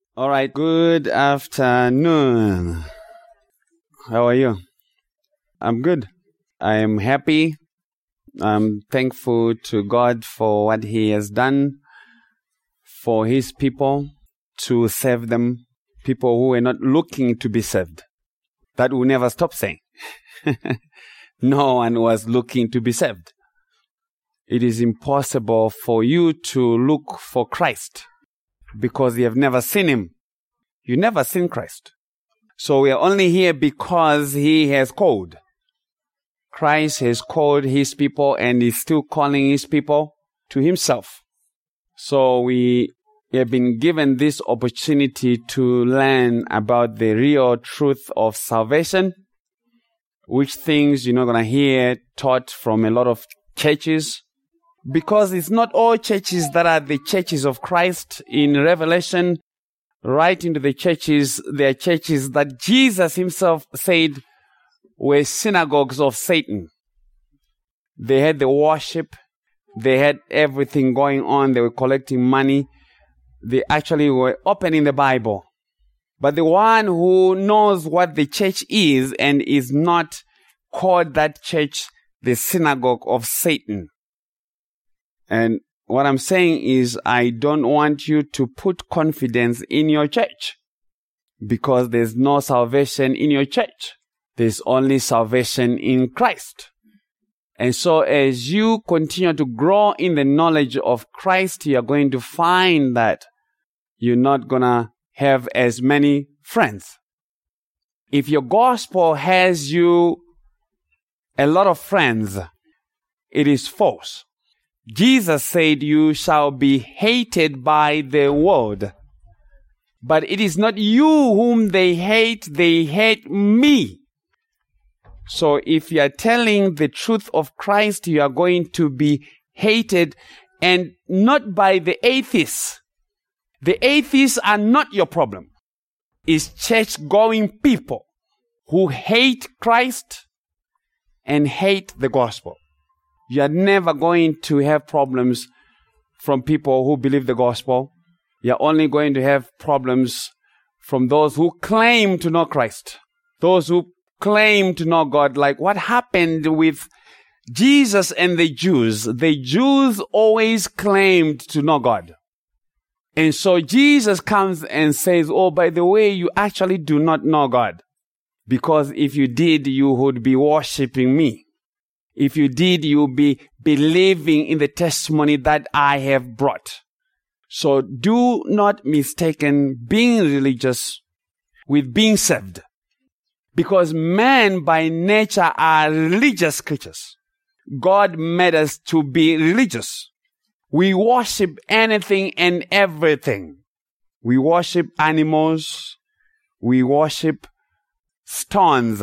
All right, good afternoon. How are you? I'm good. I am happy. I'm thankful to God for what He has done for His people, to save them, people who are not looking to be saved. That will never stop saying. No one was looking to be saved. It is impossible for you to look for Christ because you have never seen Him. You never seen Christ. So we are only here because He has called. Christ has called His people and is still calling His people to Himself. So we have been given this opportunity to learn about the real truth of salvation, which things you're not going to hear taught from a lot of churches, because it's not all churches that are the churches of Christ. In Revelation, right into the churches, there are churches that Jesus Himself said were synagogues of Satan. They had the worship, they had everything going on, they were collecting money, they actually were opening the Bible. But the one who knows what the church is and is not called that church the synagogue of Satan. And what I'm saying is, I don't want you to put confidence in your church, because there's no salvation in your church. There's only salvation in Christ. And so as you continue to grow in the knowledge of Christ, you're going to find that you're not going to have as many friends. If your gospel has you a lot of friends, it is false. Jesus said, you shall be hated by the world. But it is not you whom they hate me. So if you are telling the truth of Christ, you are going to be hated, and not by the atheists. The atheists are not your problem. It's church-going people who hate Christ and hate the gospel. You are never going to have problems from people who believe the gospel. You are only going to have problems from those who claim to know Christ. Those who claim to know God. Like what happened with Jesus and the Jews. The Jews always claimed to know God. And so Jesus comes and says, oh, by the way, you actually do not know God. Because if you did, you would be worshiping me. If you did, you would be believing in the testimony that I have brought. So do not mistaken being religious with being saved. Because men by nature are religious creatures. God made us to be religious. We worship anything and everything. We worship animals. We worship stones.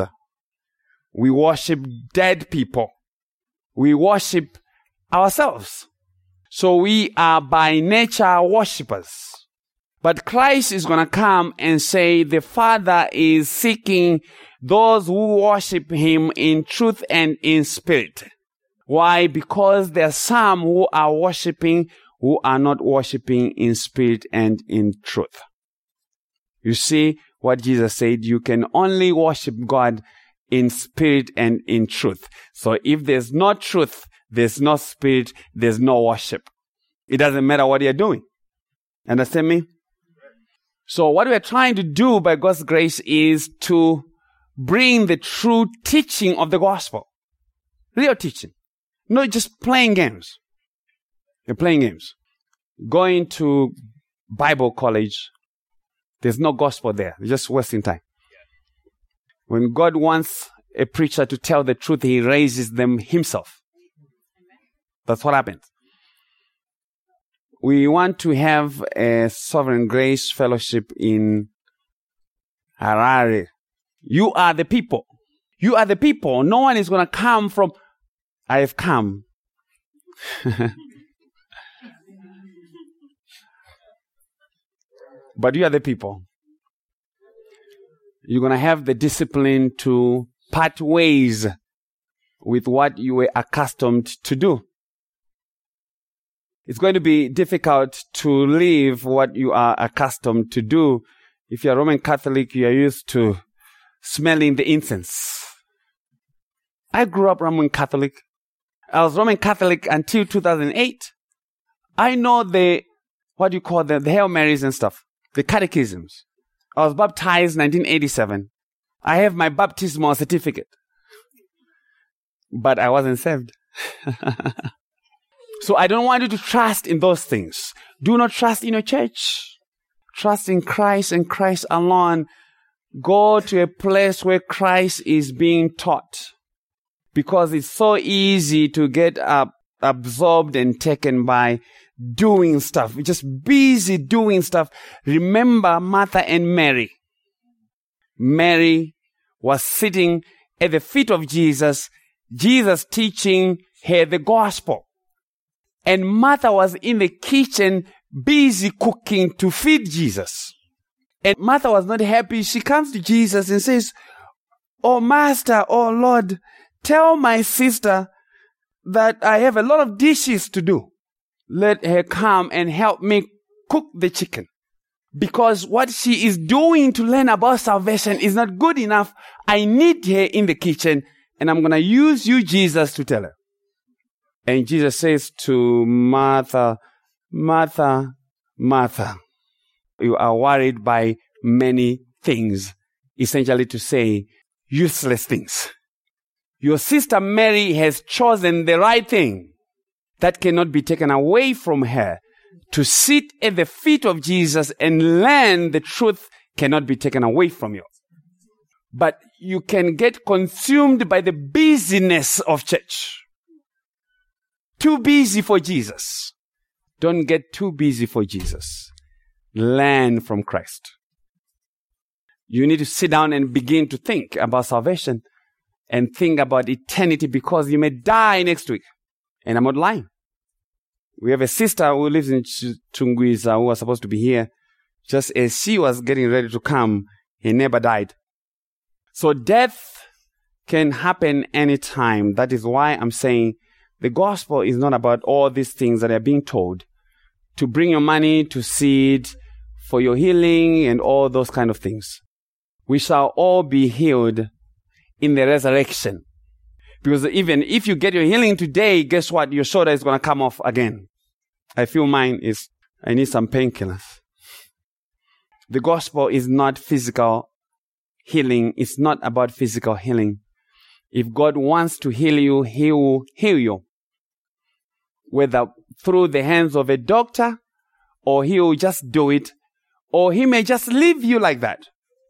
We worship dead people. We worship ourselves. So we are by nature worshippers. But Christ is going to come and say the Father is seeking those who worship Him in truth and in spirit. Why? Because there are some who are worshiping who are not worshiping in spirit and in truth. You see what Jesus said, you can only worship God in spirit and in truth. So if there's no truth, there's no spirit, there's no worship. It doesn't matter what you're doing. Understand me? So what we're trying to do by God's grace is to bring the true teaching of the gospel. Real teaching. Not just playing games. You're playing games. Going to Bible college, there's no gospel there. You're just wasting time. When God wants a preacher to tell the truth, He raises them Himself. That's what happens. We want to have a Sovereign Grace Fellowship in Harare. You are the people. You are the people. No one is going to come from, I have come. But you are the people. You're going to have the discipline to part ways with what you were accustomed to do. It's going to be difficult to live what you are accustomed to do. If you're Roman Catholic, you are used to smelling the incense. I grew up Roman Catholic. I was Roman Catholic until 2008. I know the Hail Marys and stuff, the catechisms. I was baptized 1987. I have my baptismal certificate. But I wasn't saved. So I don't want you to trust in those things. Do not trust in your church. Trust in Christ and Christ alone. Go to a place where Christ is being taught. Because it's so easy to get absorbed and taken by doing stuff. We're just busy doing stuff. Remember Martha and Mary. Mary was sitting at the feet of Jesus, Jesus teaching her the gospel. And Martha was in the kitchen busy cooking to feed Jesus. And Martha was not happy. She comes to Jesus and says, "Oh Master, oh Lord, tell my sister that I have a lot of dishes to do. Let her come and help me cook the chicken. Because what she is doing to learn about salvation is not good enough. I need her in the kitchen, and I'm going to use you, Jesus, to tell her." And Jesus says to Martha, "Martha, Martha, you are worried by many things." Essentially to say, useless things. Your sister Mary has chosen the right thing that cannot be taken away from her. To sit at the feet of Jesus and learn the truth cannot be taken away from you. But you can get consumed by the busyness of church. Too busy for Jesus. Don't get too busy for Jesus. Learn from Christ. You need to sit down and begin to think about salvation and think about eternity, because you may die next week. And I'm not lying. We have a sister who lives in Chungwiza who was supposed to be here. Just as she was getting ready to come, her neighbor died. So death can happen anytime. That is why I'm saying the gospel is not about all these things that are being told. To bring your money, to seed, for your healing, and all those kind of things. We shall all be healed in the resurrection. Because even if you get your healing today, guess what? Your shoulder is going to come off again. I feel mine is, I need some painkillers. The gospel is not physical healing. It's not about physical healing. If God wants to heal you, He will heal you. Whether through the hands of a doctor, or He will just do it, or He may just leave you like that.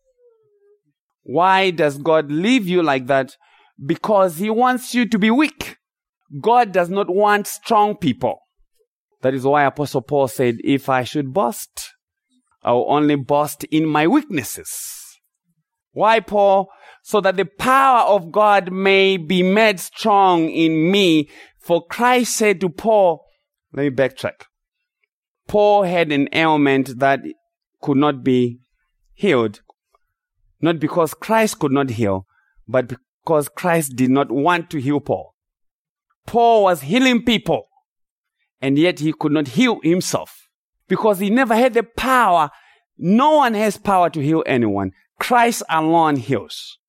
Why does God leave you like that? Because He wants you to be weak. God does not want strong people. That is why Apostle Paul said, "If I should boast, I will only boast in my weaknesses." Why, Paul? So that the power of God may be made strong in me. For Christ said to Paul, let me backtrack. Paul had an ailment that could not be healed. Not because Christ could not heal, but because Christ did not want to heal Paul. Paul was healing people, and yet he could not heal himself because he never had the power. No one has power to heal anyone. Christ alone heals.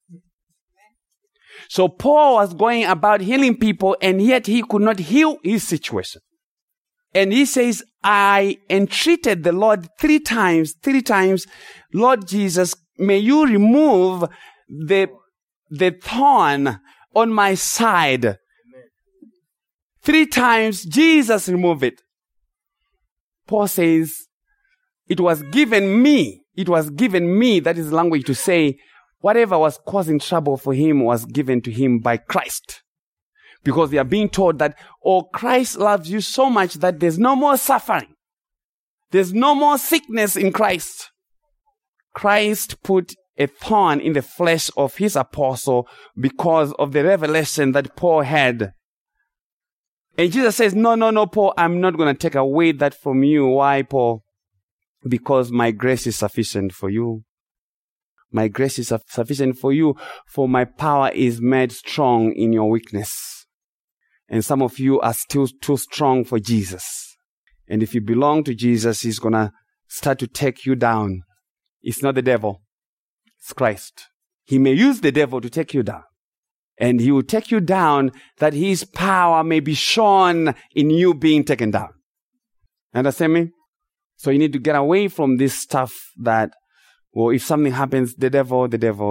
So Paul was going about healing people, and yet he could not heal his situation. And he says, I entreated the Lord three times, "Lord Jesus, may you remove the thorn on my side." Amen. 3 times Jesus removed it. Paul says, it was given me, that is language to say, whatever was causing trouble for him was given to him by Christ. Because they are being told that, oh, Christ loves you so much that there's no more suffering. There's no more sickness in Christ. Christ put a thorn in the flesh of his apostle because of the revelation that Paul had. And Jesus says, no, Paul, I'm not going to take away that from you. Why, Paul? Because my grace is sufficient for you. My grace is sufficient for you, for my power is made strong in your weakness. And some of you are still too strong for Jesus. And if you belong to Jesus, he's going to start to take you down. It's not the devil. It's Christ. He may use the devil to take you down. And he will take you down that his power may be shown in you being taken down. Understand me? So you need to get away from this stuff that, well, if something happens, the devil.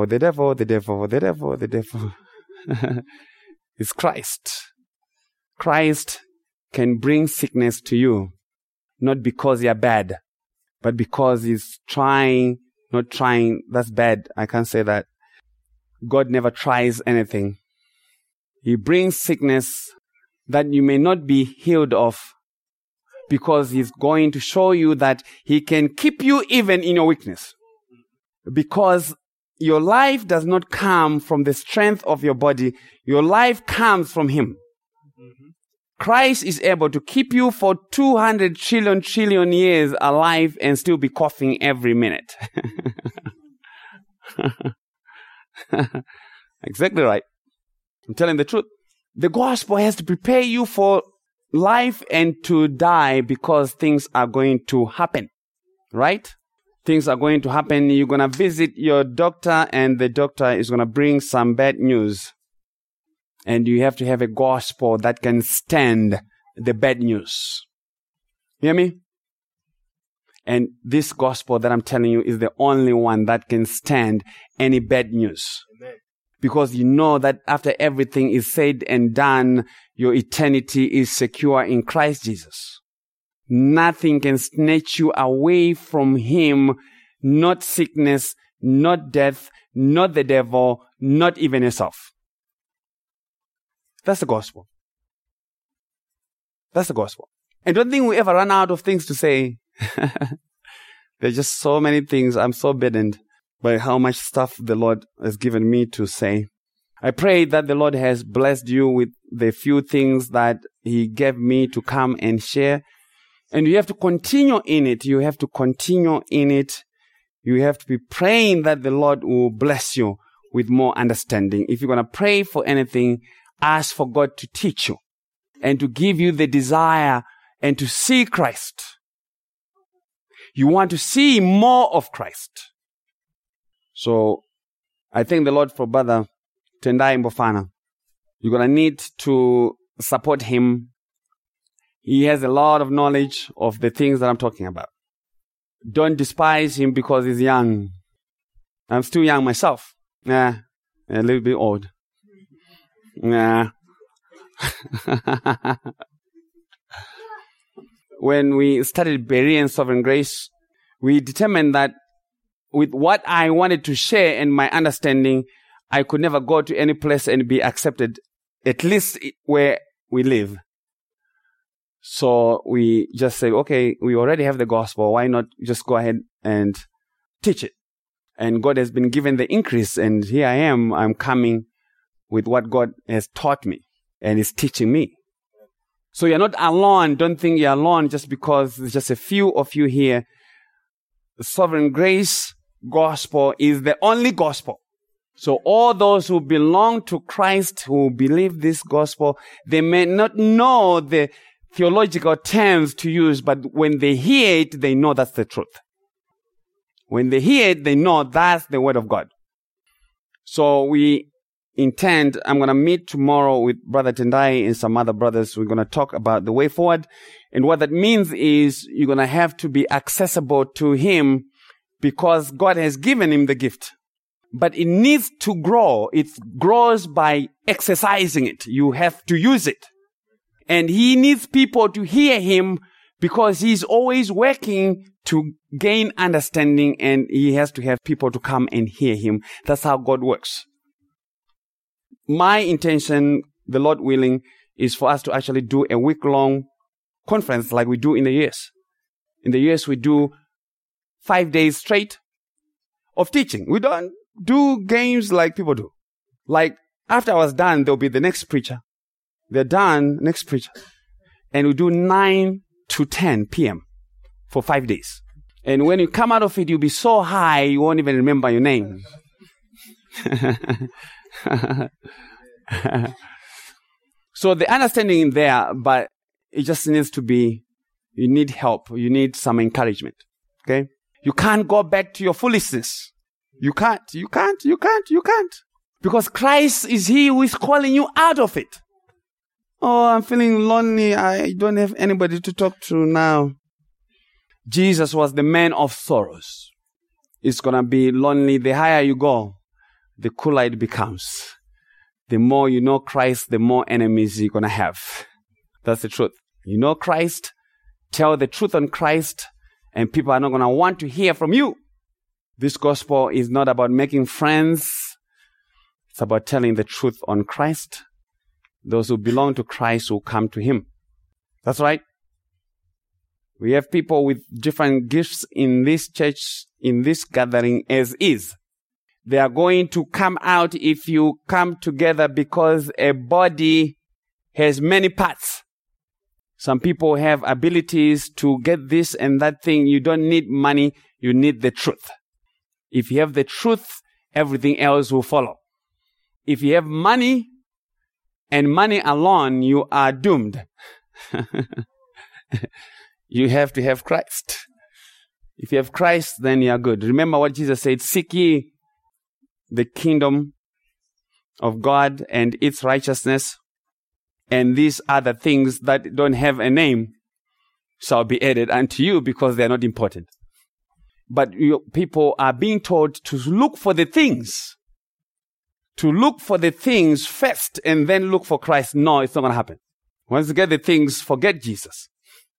It's Christ. Christ can bring sickness to you, not because you're bad, but because he's not trying. That's bad. I can't say that. God never tries anything. He brings sickness that you may not be healed of, because he's going to show you that he can keep you even in your weakness. Because your life does not come from the strength of your body. Your life comes from him. Mm-hmm. Christ is able to keep you for 200 trillion years alive and still be coughing every minute. Exactly right. I'm telling the truth. The gospel has to prepare you for life and to die, because things are going to happen. Right? Things are going to happen. You're going to visit your doctor, and the doctor is going to bring some bad news. And you have to have a gospel that can stand the bad news. Hear me? And this gospel that I'm telling you is the only one that can stand any bad news. Amen. Because you know that after everything is said and done, your eternity is secure in Christ Jesus. Nothing can snatch you away from him, not sickness, not death, not the devil, not even yourself. That's the gospel. That's the gospel. And don't think we ever run out of things to say. There's just so many things. I'm so burdened by how much stuff the Lord has given me to say. I pray that the Lord has blessed you with the few things that he gave me to come and share. And you have to continue in it. You have to continue in it. You have to be praying that the Lord will bless you with more understanding. If you're going to pray for anything, ask for God to teach you and to give you the desire and to see Christ. You want to see more of Christ. So I thank the Lord for Brother Tendai Mbofana. You're going to need to support him. He has a lot of knowledge of the things that I'm talking about. Don't despise him because he's young. I'm still young myself. A little bit old. When we studied Berean Sovereign Grace, we determined that with what I wanted to share and my understanding, I could never go to any place and be accepted, at least where we live. So we just said, okay, we already have the gospel. Why not just go ahead and teach it? And God has been given the increase, and here I am. I'm coming with what God has taught me and is teaching me. So you're not alone. Don't think you're alone just because there's just a few of you here. The Sovereign Grace gospel is the only gospel. So all those who belong to Christ, who believe this gospel, they may not know the theological terms to use, but when they hear it, they know that's the truth. When they hear it, they know that's the word of God. So we intend, I'm going to meet tomorrow with Brother Tendai and some other brothers. We're going to talk about the way forward. And what that means is you're going to have to be accessible to him because God has given him the gift. But it needs to grow. It grows by exercising it. You have to use it. And he needs people to hear him because he's always working to gain understanding, and he has to have people to come and hear him. That's how God works. My intention, the Lord willing, is for us to actually do a week-long conference like we do in the US. In the US, we do 5 days straight of teaching. We don't do games like people do. Like, after I was done, there'll be the next preacher. They're done, next preacher. And we do 9 to 10 p.m. for 5 days. And when you come out of it, you'll be so high, you won't even remember your name. So the understanding in there, but it just needs to be You need help. You need some encouragement. Okay? You can't go back to your foolishness. You can't. Because Christ is He who is calling you out of it. Oh, I'm feeling lonely. I don't have anybody to talk to now. Jesus was the man of sorrows. It's going to be lonely. The higher you go, the cooler it becomes. The more you know Christ, the more enemies you're going to have. That's the truth. You know Christ, tell the truth on Christ, and people are not going to want to hear from you. This gospel is not about making friends. It's about telling the truth on Christ. Those who belong to Christ will come to Him. That's right. We have people with different gifts in this church, in this gathering as is. They are going to come out if you come together because a body has many parts. Some people have abilities to get this and that thing. You don't need money. You need the truth. If you have the truth, everything else will follow. If you have money and money alone, you are doomed. You have to have Christ. If you have Christ, then you are good. Remember what Jesus said, seek ye the kingdom of God and its righteousness, and these other things that don't have a name shall be added unto you, because they are not important. But people are being told to look for the things. To look for the things first and then look for Christ. No, it's not going to happen. Once you get the things, forget Jesus.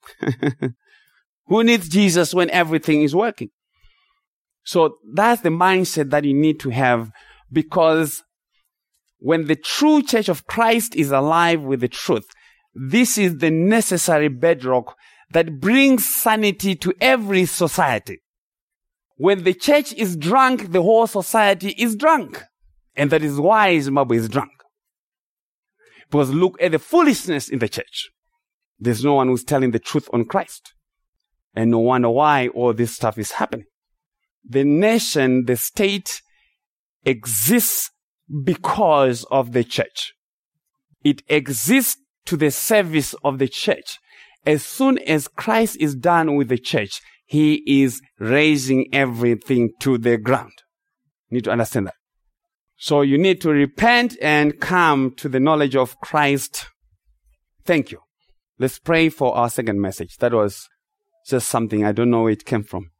Who needs Jesus when everything is working? So that's the mindset that you need to have, because when the true church of Christ is alive with the truth, this is the necessary bedrock that brings sanity to every society. When the church is drunk, the whole society is drunk. And that is why Zimbabwe is drunk. Because look at the foolishness in the church. There's no one who's telling the truth on Christ. And no wonder why all this stuff is happening. The nation, the state exists because of the church. It exists to the service of the church. As soon as Christ is done with the church, He is raising everything to the ground. You need to understand that. So you need to repent and come to the knowledge of Christ. Thank you. Let's pray for our second message. That was just something I don't know where it came from.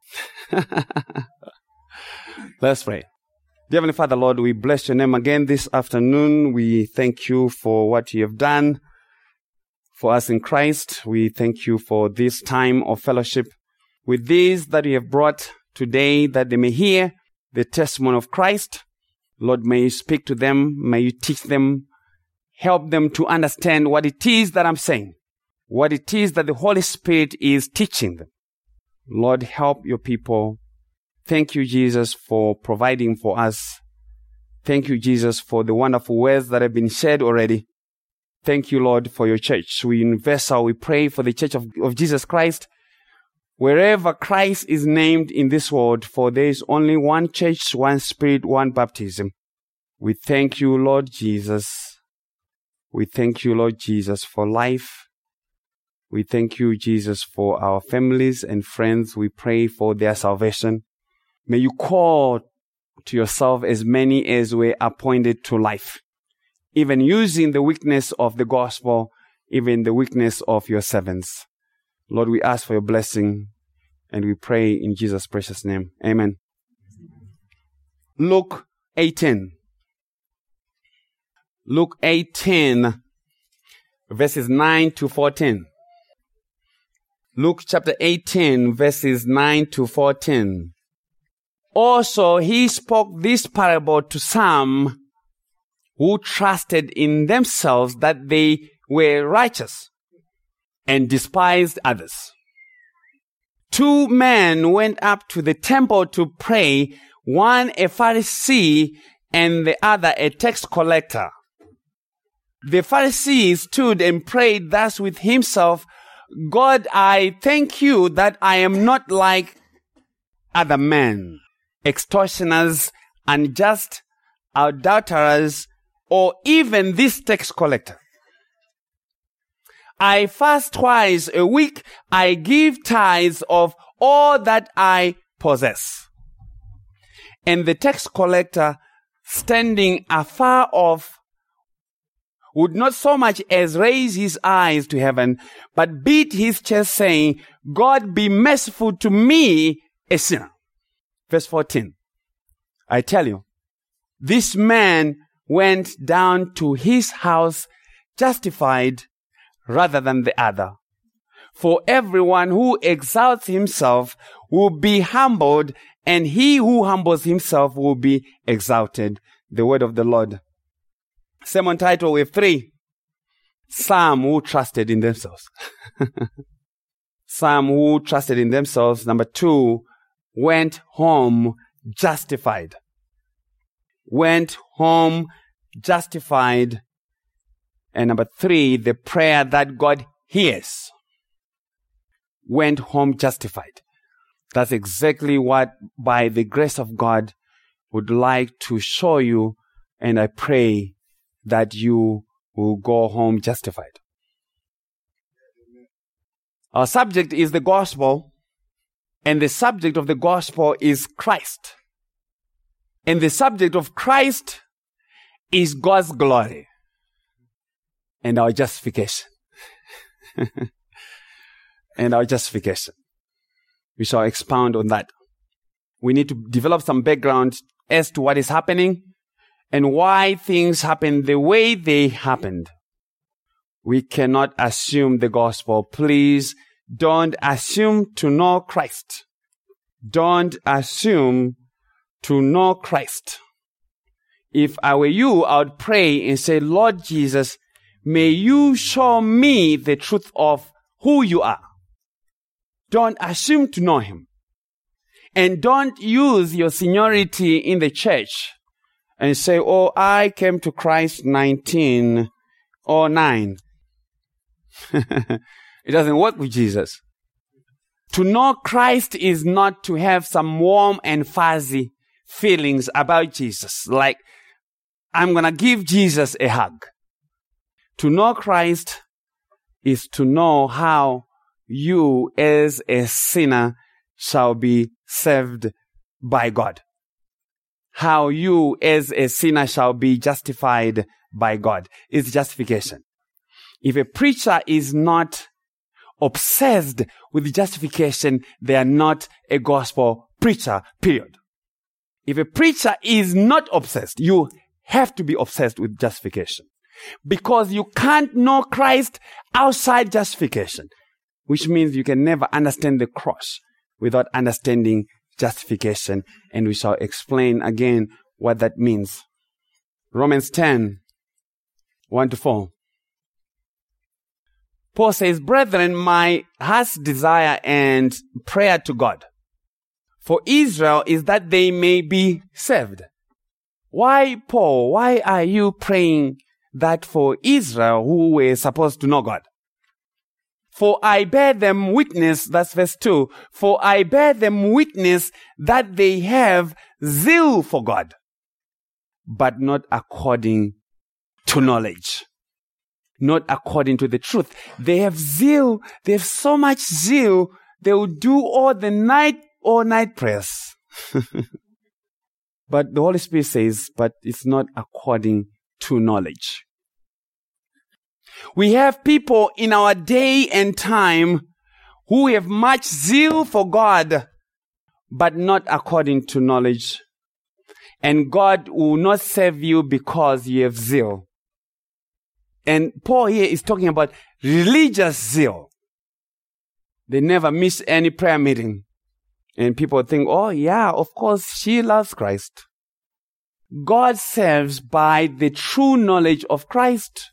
Let's pray. Dear Heavenly Father, Lord, we bless your name again this afternoon. We thank you for what you have done for us in Christ. We thank you for this time of fellowship with these that you have brought today, that they may hear the testimony of Christ. Lord, may you speak to them. May you teach them. Help them to understand what it is that I'm saying, what it is that the Holy Spirit is teaching them. Lord, help your people. Thank you, Jesus, for providing for us. Thank you, Jesus, for the wonderful words that have been shared already. Thank you, Lord, for your church. We universal, we pray for the church of Jesus Christ. Wherever Christ is named in this world, for there is only one church, one spirit, one baptism. We thank you, Lord Jesus. We thank you, Lord Jesus, for life. We thank you, Jesus, for our families and friends. We pray for their salvation. May you call to yourself as many as were appointed to life, even using the weakness of the gospel, even the weakness of your servants. Lord, we ask for your blessing, and we pray in Jesus' precious name. Amen. Luke 18. Luke 18, verses 9 to 14. Luke chapter 18, verses 9 to 14. Also, he spoke this parable to some who trusted in themselves that they were righteous and despised others. 2 men went up to the temple to pray, one a Pharisee and the other a tax collector. The Pharisee stood and prayed thus with himself, God, I thank you that I am not like other men, extortioners, unjust, adulterers, or even this tax collector. I fast twice a week. I give tithes of all that I possess. And the tax collector, standing afar off, would not so much as raise his eyes to heaven, but beat his chest, saying, God be merciful to me, a sinner. Verse 14. I tell you, this man went down to his house justified rather than the other. For everyone who exalts himself will be humbled, and he who humbles himself will be exalted. The word of the Lord. Sermon title with 3. Some who trusted in themselves. Some who trusted in themselves. Number 2, went home justified. Went home justified. And number 3, the prayer that God hears. Went home justified. That's exactly what, by the grace of God, would like to show you, and I pray that you will go home justified. Our subject is the gospel, and the subject of the gospel is Christ. And the subject of Christ is God's glory and our justification. And our justification. We shall expound on that. We need to develop some background as to what is happening and why things happen the way they happened. We cannot assume the gospel. Please don't assume to know Christ. Don't assume to know Christ. If I were you, I would pray and say, Lord Jesus, may you show me the truth of who you are. Don't assume to know him. And don't use your seniority in the church and say, oh, I came to Christ 1909. It doesn't work with Jesus. To know Christ is not to have some warm and fuzzy feelings about Jesus, like I'm going to give Jesus a hug. To know Christ is to know how you as a sinner shall be saved by God. How you as a sinner shall be justified by God. It's justification. If a preacher is not obsessed with justification, they are not a gospel preacher, period. If a preacher is not obsessed, you have to be obsessed with justification. Because you can't know Christ outside justification, which means you can never understand the cross without understanding justification. And we shall explain again what that means. Romans 10, 1-4. Paul says, brethren, my heart's desire and prayer to God for Israel is that they may be saved. Why, Paul? Why are you praying that for Israel who were supposed to know God? For I bear them witness, that's verse 2, for I bear them witness that they have zeal for God, but not according to knowledge. Not according to the truth. They have zeal. They have so much zeal. They will do all night prayers. But the Holy Spirit says, but it's not according to knowledge. We have people in our day and time who have much zeal for God, but not according to knowledge. And God will not save you because you have zeal. And Paul here is talking about religious zeal. They never miss any prayer meeting. And people think, oh yeah, of course, she loves Christ. God saves by the true knowledge of Christ.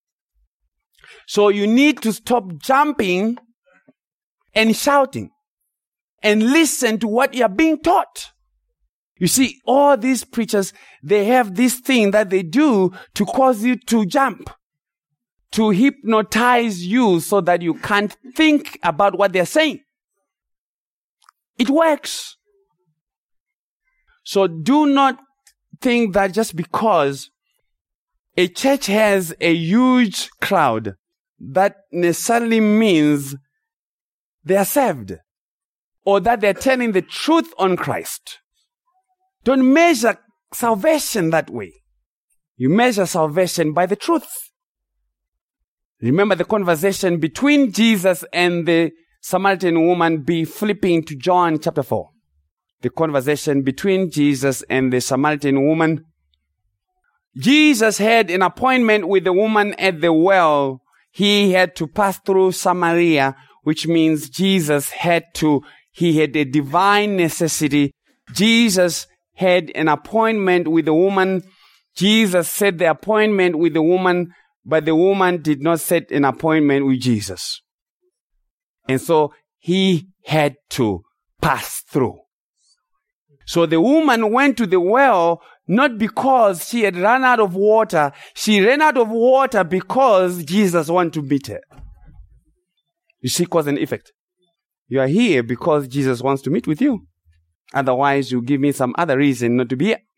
So you need to stop jumping and shouting and listen to what you are being taught. You see, all these preachers, they have this thing that they do to cause you to jump, to hypnotize you so that you can't think about what they're saying. It works. So do not think that just because a church has a huge crowd, that necessarily means they are saved or that they're telling the truth on Christ. Don't measure salvation that way. You measure salvation by the truth. Remember the conversation between Jesus and the Samaritan woman. Be flipping to John chapter 4. The conversation between Jesus and the Samaritan woman. Jesus had an appointment with the woman at the well. He had to pass through Samaria, which means he had a divine necessity. Jesus had an appointment with the woman. Jesus set the appointment with the woman, but the woman did not set an appointment with Jesus. And so he had to pass through. So the woman went to the well not because she had run out of water. She ran out of water because Jesus wanted to meet her. You see cause and effect. You are here because Jesus wants to meet with you. Otherwise, you give me some other reason not to be here.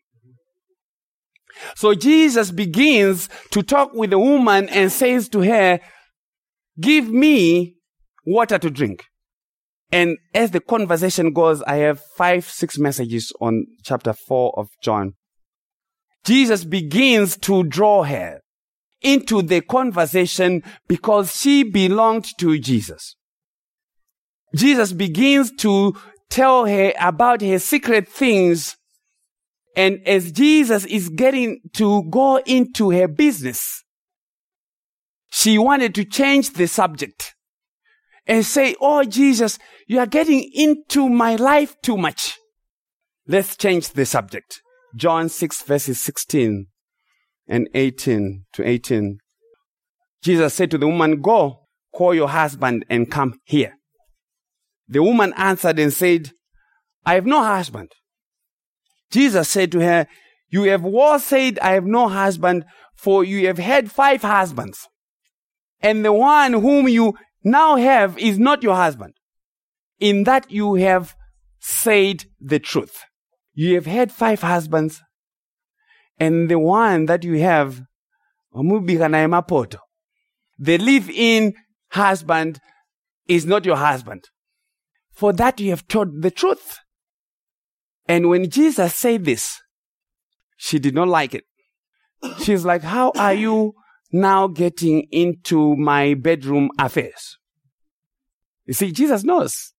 So Jesus begins to talk with the woman and says to her, give me water to drink. And as the conversation goes, I have 5-6 messages on chapter 4 of John. Jesus begins to draw her into the conversation because she belonged to Jesus. Jesus begins to tell her about her secret things. And as Jesus is getting to go into her business, she wanted to change the subject and say, oh, Jesus, you are getting into my life too much. Let's change the subject. John 6 verses 16 and 18 to 18. Jesus said to the woman, go, call your husband and come here. The woman answered and said, I have no husband. Jesus said to her, you have well said, I have no husband, for you have had 5 husbands. And the one whom you now have is not your husband. In that you have said the truth. You have had 5 husbands, and the one that you have, the live-in husband is not your husband. For that you have told the truth. And when Jesus said this, she did not like it. She's like, how are you now getting into my bedroom affairs? You see, Jesus knows.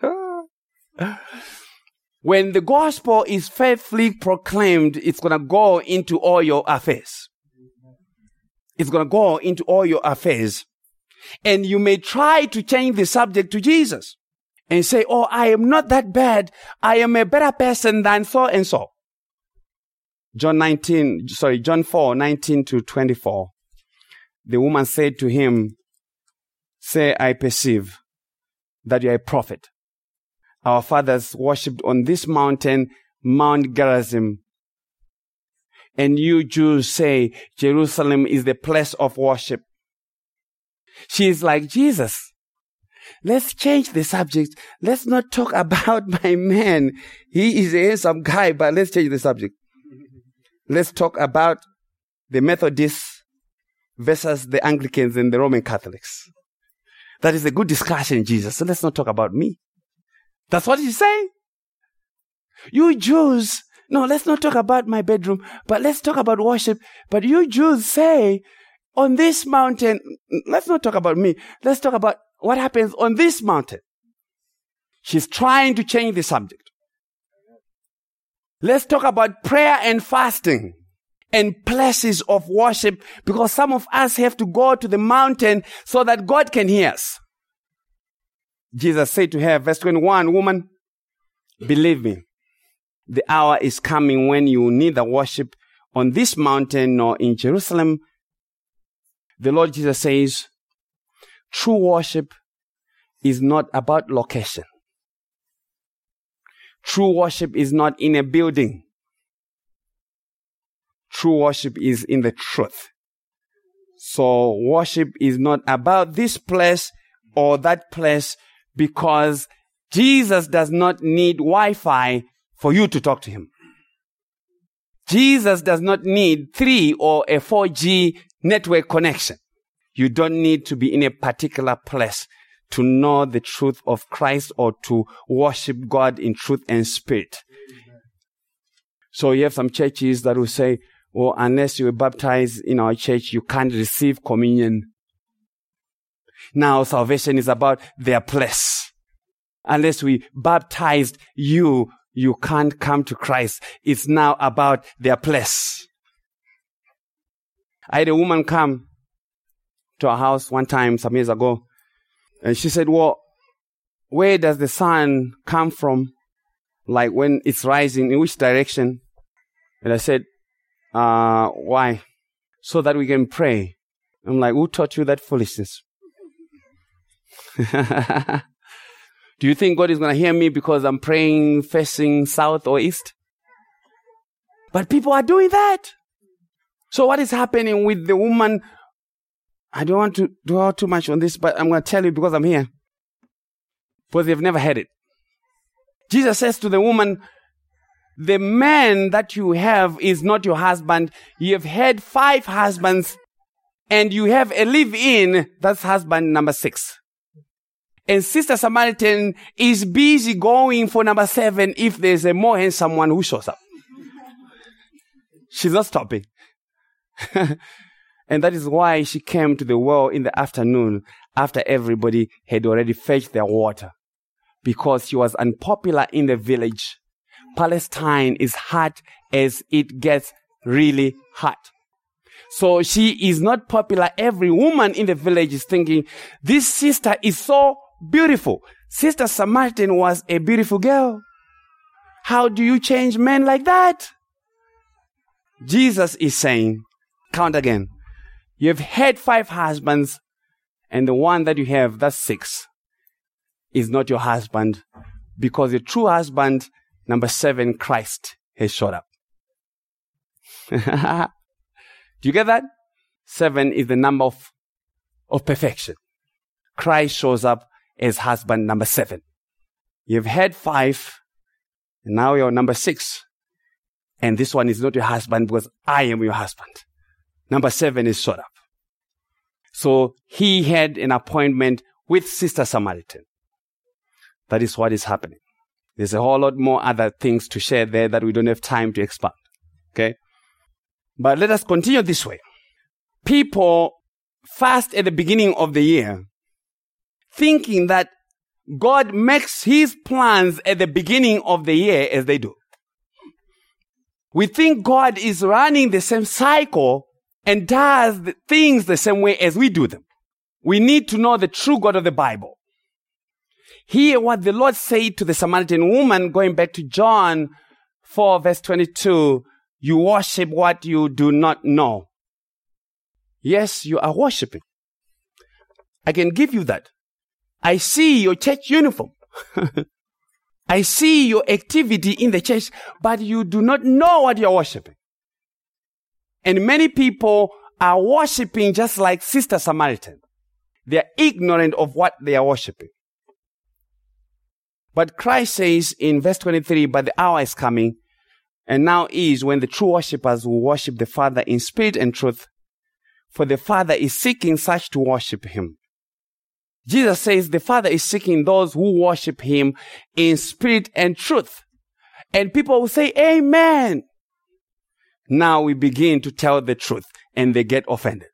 When the gospel is faithfully proclaimed, it's going to go into all your affairs. It's going to go into all your affairs. And you may try to change the subject to Jesus and say, oh, I am not that bad. I am a better person than so and so. John 4, 19 to 24. The woman said to him, say, I perceive that you are a prophet. Our fathers worshipped on this mountain, Mount Gerizim. And you Jews say Jerusalem is the place of worship. She is like, Jesus, let's change the subject. Let's not talk about my man. He is a handsome guy, but let's change the subject. Let's talk about the Methodists versus the Anglicans and the Roman Catholics. That is a good discussion, Jesus. So let's not talk about me. That's what he's saying. You Jews, no, let's not talk about my bedroom, but let's talk about worship. But you Jews say, on this mountain, let's not talk about me. Let's talk about what happens on this mountain. She's trying to change the subject. Let's talk about prayer and fasting and places of worship, because some of us have to go to the mountain so that God can hear us. Jesus said to her, verse 21, woman, believe me, the hour is coming when you neither worship on this mountain nor in Jerusalem. The Lord Jesus says, true worship is not about location. True worship is not in a building. True worship is in the truth. So worship is not about this place or that place, because Jesus does not need Wi-Fi for you to talk to him. Jesus does not need 3 or a 4G network connection You don't need to be in a particular place to know the truth of Christ or to worship God in truth and spirit. So you have some churches that will say, well, unless you were baptized in our church, you can't receive communion. Now salvation is about their place. Unless we baptized you, you can't come to Christ. It's now about their place. I had a woman come to our house one time some years ago, and she said, well, where does the sun come from? Like when it's rising, in which direction? And I said, why? So that we can pray. I'm like, who taught you that foolishness? Do you think God is going to hear me because I'm praying facing south or east? But people are doing that. So what is happening with the woman? I don't want to dwell too much on this, but I'm going to tell you because I'm here. Because they've never heard it. Jesus says to the woman, the man that you have is not your husband. You have had 5 husbands and you have a live-in. That's husband number 6. And Sister Samaritan is busy going for number 7 if there's a more handsome one who shows up. She's not stopping. And that is why she came to the well in the afternoon after everybody had already fetched their water. Because she was unpopular in the village. Palestine is hot as it gets really hot. So she is not popular. Every woman in the village is thinking, this sister is so beautiful. Sister Samaritan was a beautiful girl. How do you change men like that? Jesus is saying, count again. You have had 5 husbands, and the one that you have, that's 6, is not your husband, because your true husband, number 7, Christ, has showed up. Do you get that? 7 is the number of perfection. Christ shows up as husband number 7. You've had 5, and now you're number 6. And this one is not your husband because I am your husband. Number 7 is showed up. So he had an appointment with Sister Samaritan. That is what is happening. There's a whole lot more other things to share there that we don't have time to expand. Okay? But let us continue this way. People fast at the beginning of the year, thinking that God makes his plans at the beginning of the year as they do. We think God is running the same cycle and does the things the same way as we do them. We need to know the true God of the Bible. Hear what the Lord said to the Samaritan woman, going back to John 4 verse 22. You worship what you do not know. Yes, you are worshiping. I can give you that. I see your church uniform. I see your activity in the church, but you do not know what you're worshiping. And many people are worshiping just like Sister Samaritan. They are ignorant of what they are worshiping. But Christ says in verse 23, but the hour is coming, and now is when the true worshippers will worship the Father in spirit and truth, for the Father is seeking such to worship him. Jesus says the Father is seeking those who worship him in spirit and truth. And people will say, amen. Now we begin to tell the truth and they get offended.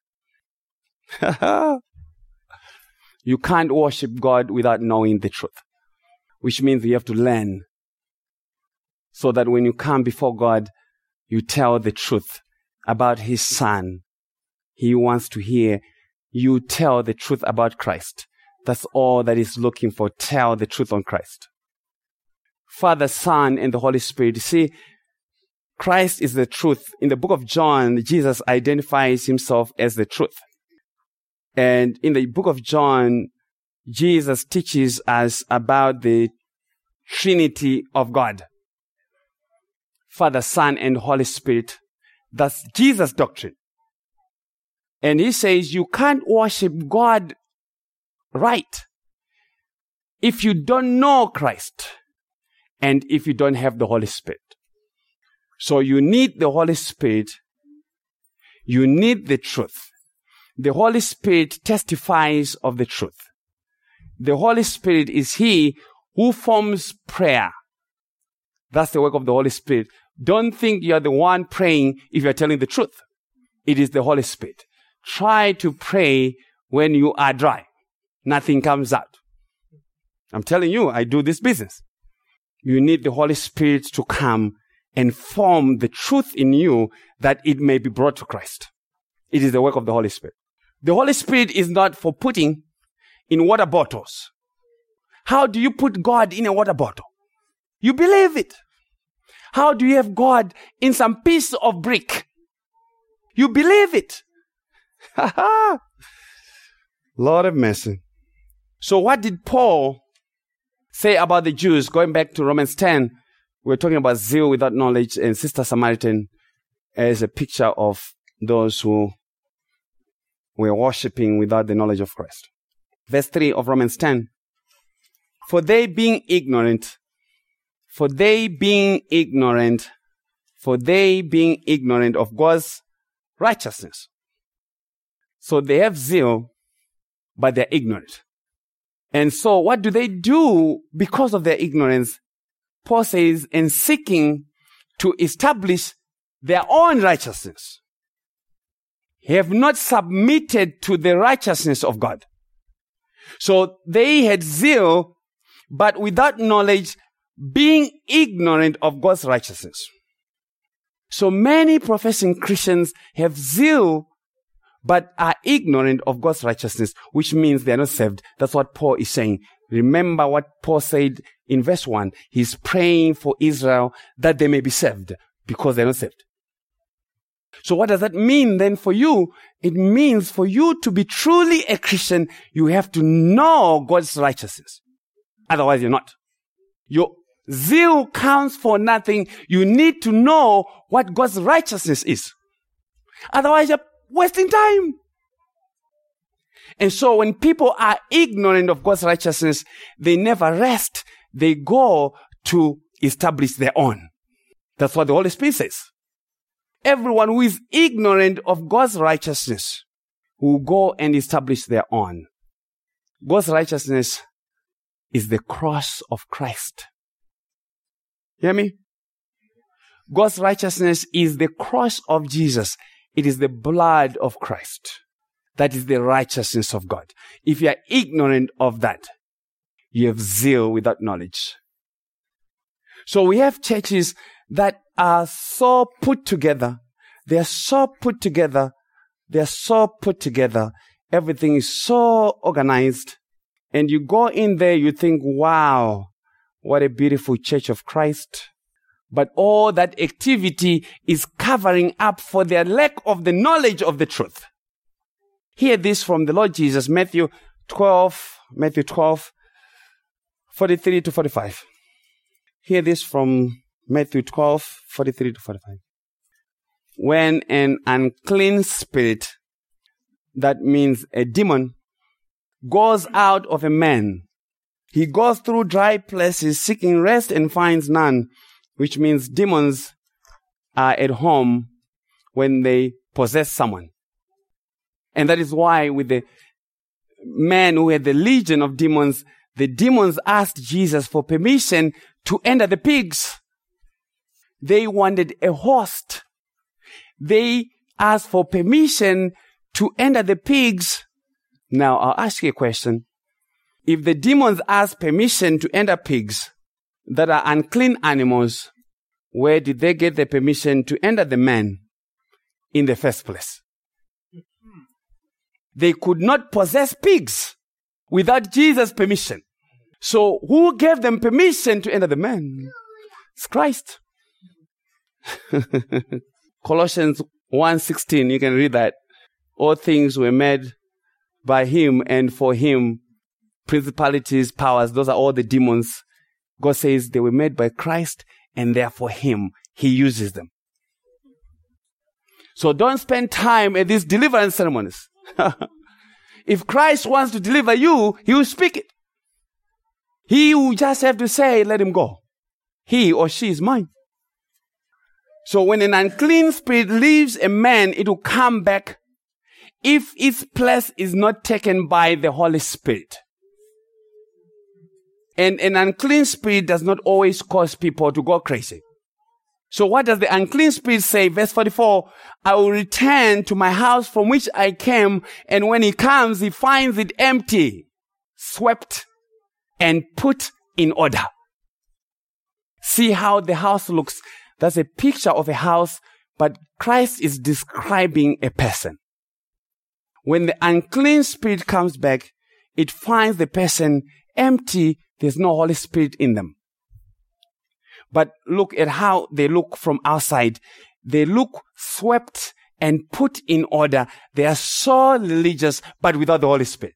You can't worship God without knowing the truth, which means you have to learn so that when you come before God, you tell the truth about his Son. He wants to hear you tell the truth about Christ. That's all that he's looking for. Tell the truth on Christ. Father, Son, and the Holy Spirit. You see, Christ is the truth. In the book of John, Jesus identifies himself as the truth. And in the book of John, Jesus teaches us about the Trinity of God. Father, Son, and Holy Spirit. That's Jesus' doctrine. And he says you can't worship God right if you don't know Christ and if you don't have the Holy Spirit. So you need the Holy Spirit. You need the truth. The Holy Spirit testifies of the truth. The Holy Spirit is He who forms prayer. That's the work of the Holy Spirit. Don't think you're the one praying if you're telling the truth. It is the Holy Spirit. Try to pray when you are dry. Nothing comes out. I'm telling you, I do this business. You need the Holy Spirit to come and form the truth in you that it may be brought to Christ. It is the work of the Holy Spirit. The Holy Spirit is not for putting in water bottles. How do you put God in a water bottle? You believe it. How do you have God in some piece of brick? You believe it. Lord have mercy. So what did Paul say about the Jews? Going back to Romans 10, we're talking about zeal without knowledge, and Sister Samaritan as a picture of those who were worshipping without the knowledge of Christ. Verse 3 of Romans 10. For they being ignorant of God's righteousness. So they have zeal, but they're ignorant. And so what do they do because of their ignorance? Paul says, in seeking to establish their own righteousness, have not submitted to the righteousness of God. So they had zeal, but without knowledge, being ignorant of God's righteousness. So many professing Christians have zeal, but are ignorant of God's righteousness, which means they are not saved. That's what Paul is saying. Remember what Paul said in verse 1. He's praying for Israel that they may be saved because they're not saved. So what does that mean then for you? It means for you to be truly a Christian, you have to know God's righteousness. Otherwise, you're not. Your zeal counts for nothing. You need to know what God's righteousness is. Otherwise, you're wasting time. And so when people are ignorant of God's righteousness, they never rest. They go to establish their own. That's what the Holy Spirit says. Everyone who is ignorant of God's righteousness will go and establish their own. God's righteousness is the cross of Christ. Hear me? God's righteousness is the cross of Jesus. It is the blood of Christ. That is the righteousness of God. If you are ignorant of that, you have zeal without knowledge. So we have churches that are so put together. They are so put together. They are so put together. Everything is so organized. And you go in there, you think, wow, what a beautiful church of Christ. But all that activity is covering up for their lack of the knowledge of the truth. Hear this from the Lord Jesus, Matthew 12, 43 to 45. Hear this from Matthew 12, 43 to 45. When an unclean spirit, that means a demon, goes out of a man, he goes through dry places seeking rest and finds none, which means demons are at home when they possess someone. And that is why with the man who had the legion of demons, the demons asked Jesus for permission to enter the pigs. They wanted a host. They asked for permission to enter the pigs. Now, I'll ask you a question. If the demons ask permission to enter pigs that are unclean animals, where did they get the permission to enter the man in the first place? They could not possess pigs without Jesus' permission. So who gave them permission to enter the man? It's Christ. Colossians 1:16, you can read that. All things were made by him and for him. Principalities, powers, those are all the demons. God says they were made by Christ and they are for him. He uses them. So don't spend time at these deliverance ceremonies. If Christ wants to deliver you, he will speak it. He will just have to say, let him go. He or she is mine. So when an unclean spirit leaves a man, it will come back if its place is not taken by the Holy Spirit. And an unclean spirit does not always cause people to go crazy. So what does the unclean spirit say? Verse 44, I will return to my house from which I came, and when he comes, he finds it empty, swept, and put in order. See how the house looks. That's a picture of a house, but Christ is describing a person. When the unclean spirit comes back, it finds the person empty. There's no Holy Spirit in them. But look at how they look from outside. They look swept and put in order. They are so religious, but without the Holy Spirit.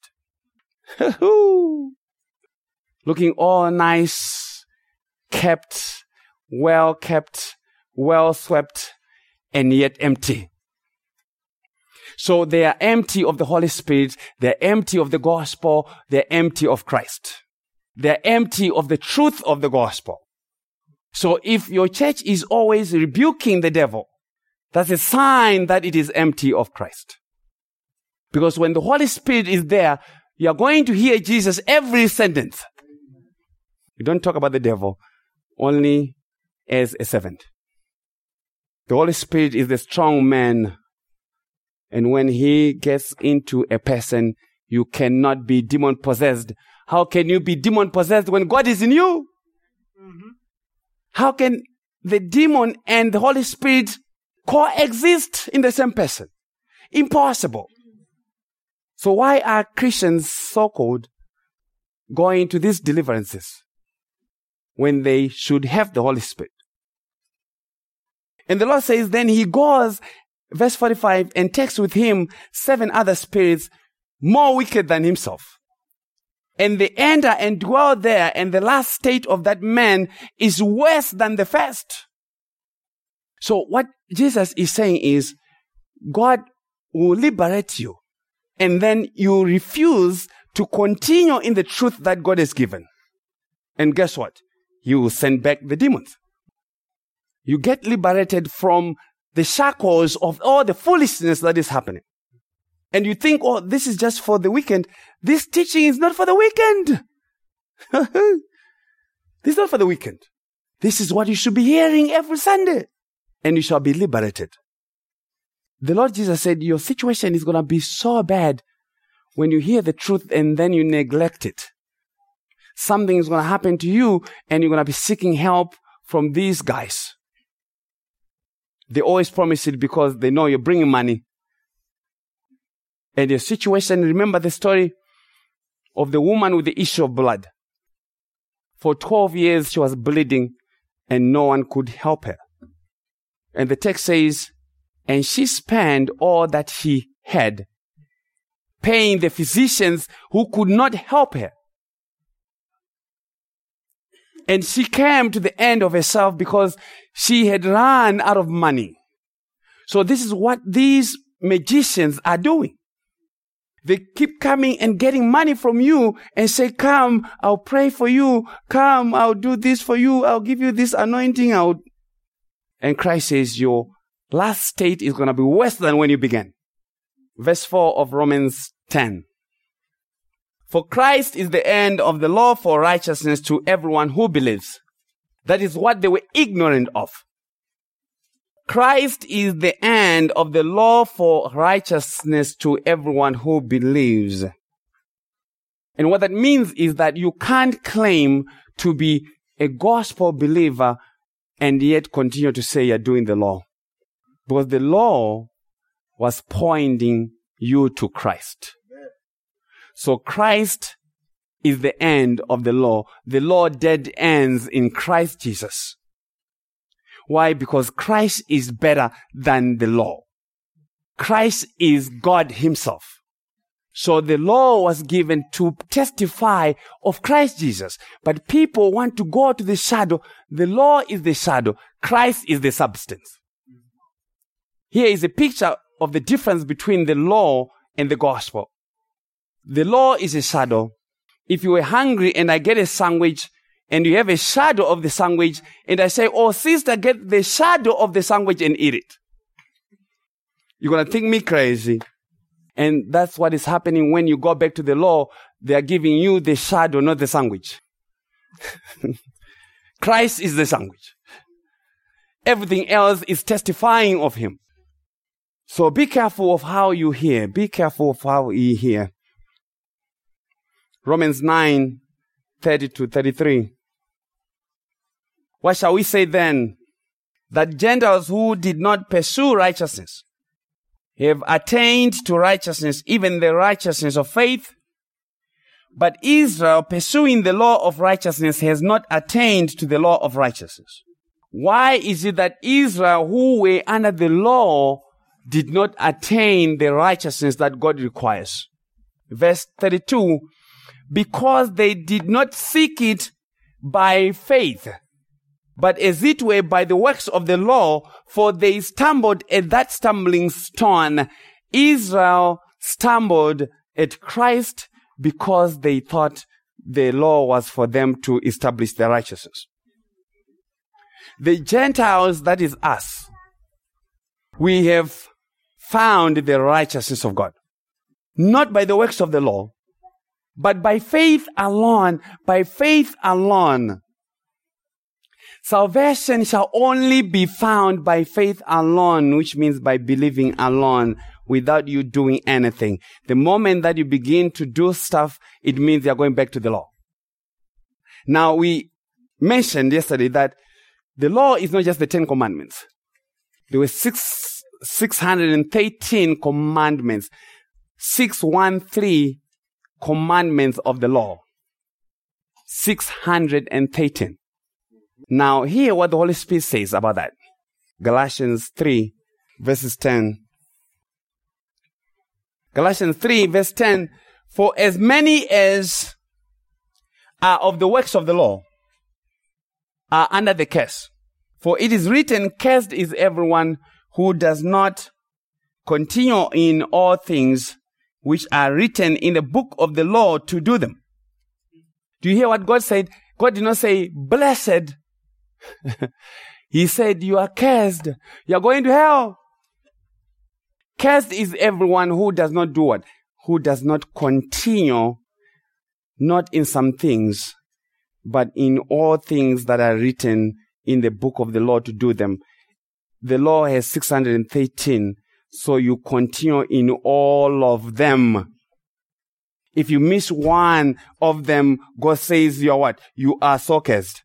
Looking all nice, kept, well swept, and yet empty. So they are empty of the Holy Spirit. They're empty of the gospel. They're empty of Christ. They're empty of the truth of the gospel. So if your church is always rebuking the devil, that's a sign that it is empty of Christ. Because when the Holy Spirit is there, you are going to hear Jesus every sentence. You don't talk about the devil only as a servant. The Holy Spirit is the strong man. And when he gets into a person, you cannot be demon-possessed. How can you be demon-possessed when God is in you? Mm-hmm. How can the demon and the Holy Spirit coexist in the same person? Impossible. So why are Christians, so-called, going to these deliverances when they should have the Holy Spirit? And the Lord says, then he goes, verse 45, and takes with him 7 other spirits more wicked than himself. And they enter and dwell there, and the last state of that man is worse than the first. So what Jesus is saying is, God will liberate you, and then you refuse to continue in the truth that God has given. And guess what? You will send back the demons. You get liberated from the shackles of all the foolishness that is happening. And you think, oh, this is just for the weekend. This teaching is not for the weekend. This is not for the weekend. This is what you should be hearing every Sunday. And you shall be liberated. The Lord Jesus said, your situation is going to be so bad when you hear the truth and then you neglect it. Something is going to happen to you and you're going to be seeking help from these guys. They always promise it because they know you're bringing money. And your situation, remember the story of the woman with the issue of blood. For 12 years she was bleeding and no one could help her. And the text says, and she spent all that she had, paying the physicians who could not help her. And she came to the end of herself because she had run out of money. So this is what these magicians are doing. They keep coming and getting money from you and say, come, I'll pray for you. Come, I'll do this for you. I'll give you this anointing. And Christ says your last state is going to be worse than when you began. Verse 4 of Romans 10. For Christ is the end of the law for righteousness to everyone who believes. That is what they were ignorant of. Christ is the end of the law for righteousness to everyone who believes. And what that means is that you can't claim to be a gospel believer and yet continue to say you're doing the law. Because the law was pointing you to Christ. So Christ is the end of the law. The law dead ends in Christ Jesus. Why? Because Christ is better than the law. Christ is God himself. So the law was given to testify of Christ Jesus. But people want to go to the shadow. The law is the shadow. Christ is the substance. Here is a picture of the difference between the law and the gospel. The law is a shadow. If you were hungry and I get a sandwich and you have a shadow of the sandwich and I say, oh, sister, get the shadow of the sandwich and eat it. You're going to think me crazy. And that's what is happening when you go back to the law. They are giving you the shadow, not the sandwich. Christ is the sandwich. Everything else is testifying of him. So be careful of how you hear. Be careful of how you hear. Romans 9:30-33. What shall we say then? That Gentiles who did not pursue righteousness have attained to righteousness, even the righteousness of faith. But Israel, pursuing the law of righteousness, has not attained to the law of righteousness. Why is it that Israel, who were under the law, did not attain the righteousness that God requires? Verse 32, because they did not seek it by faith, but as it were by the works of the law, for they stumbled at that stumbling stone. Israel stumbled at Christ because they thought the law was for them to establish their righteousness. The Gentiles, that is us, we have found the righteousness of God. Not by the works of the law, but by faith alone, by faith alone. Salvation shall only be found by faith alone, which means by believing alone, without you doing anything. The moment that you begin to do stuff, it means you're going back to the law. Now, we mentioned yesterday that the law is not just the 10 commandments. There were 613 commandments. 613 commandments of the law. 613. Now, hear what the Holy Spirit says about that. Galatians 3, verses 10. Galatians 3, verse 10. For as many as are of the works of the law are under the curse. For it is written, cursed is everyone who does not continue in all things which are written in the book of the law to do them. Do you hear what God said? God did not say, blessed. He said, you are cursed. You are going to hell. Cursed is everyone who does not do what? Who does not continue, not in some things, but in all things that are written in the book of the law to do them. The law has 613, so you continue in all of them. If you miss one of them, God says you are what? You are so cursed.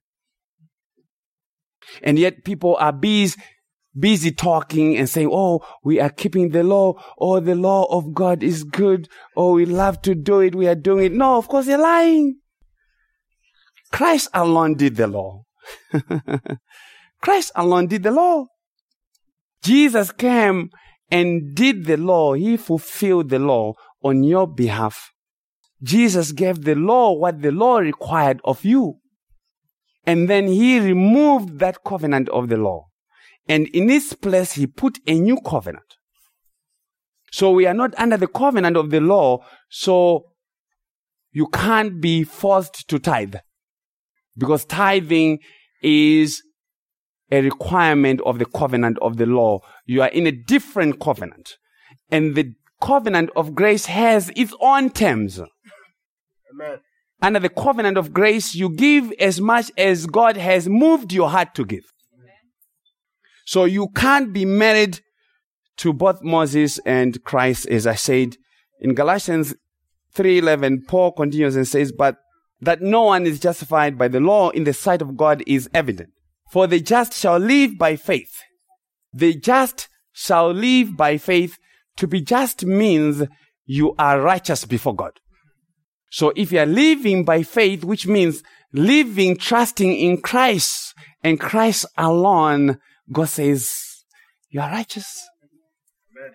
And yet people are busy talking and saying, oh, we are keeping the law. Oh, the law of God is good. Oh, we love to do it. We are doing it. No, of course they're lying. Christ alone did the law. Christ alone did the law. Jesus came and did the law. He fulfilled the law on your behalf. Jesus gave the law what the law required of you. And then he removed that covenant of the law. And in its place, he put a new covenant. So we are not under the covenant of the law, so you can't be forced to tithe. Because tithing is a requirement of the covenant of the law. You are in a different covenant. And the covenant of grace has its own terms. Amen. Under the covenant of grace, you give as much as God has moved your heart to give. Amen. So you can't be married to both Moses and Christ, as I said. In Galatians 3:11, Paul continues and says, but that no one is justified by the law in the sight of God is evident. For the just shall live by faith. The just shall live by faith. To be just means you are righteous before God. So if you are living by faith, which means living, trusting in Christ and Christ alone, God says, you are righteous. Amen.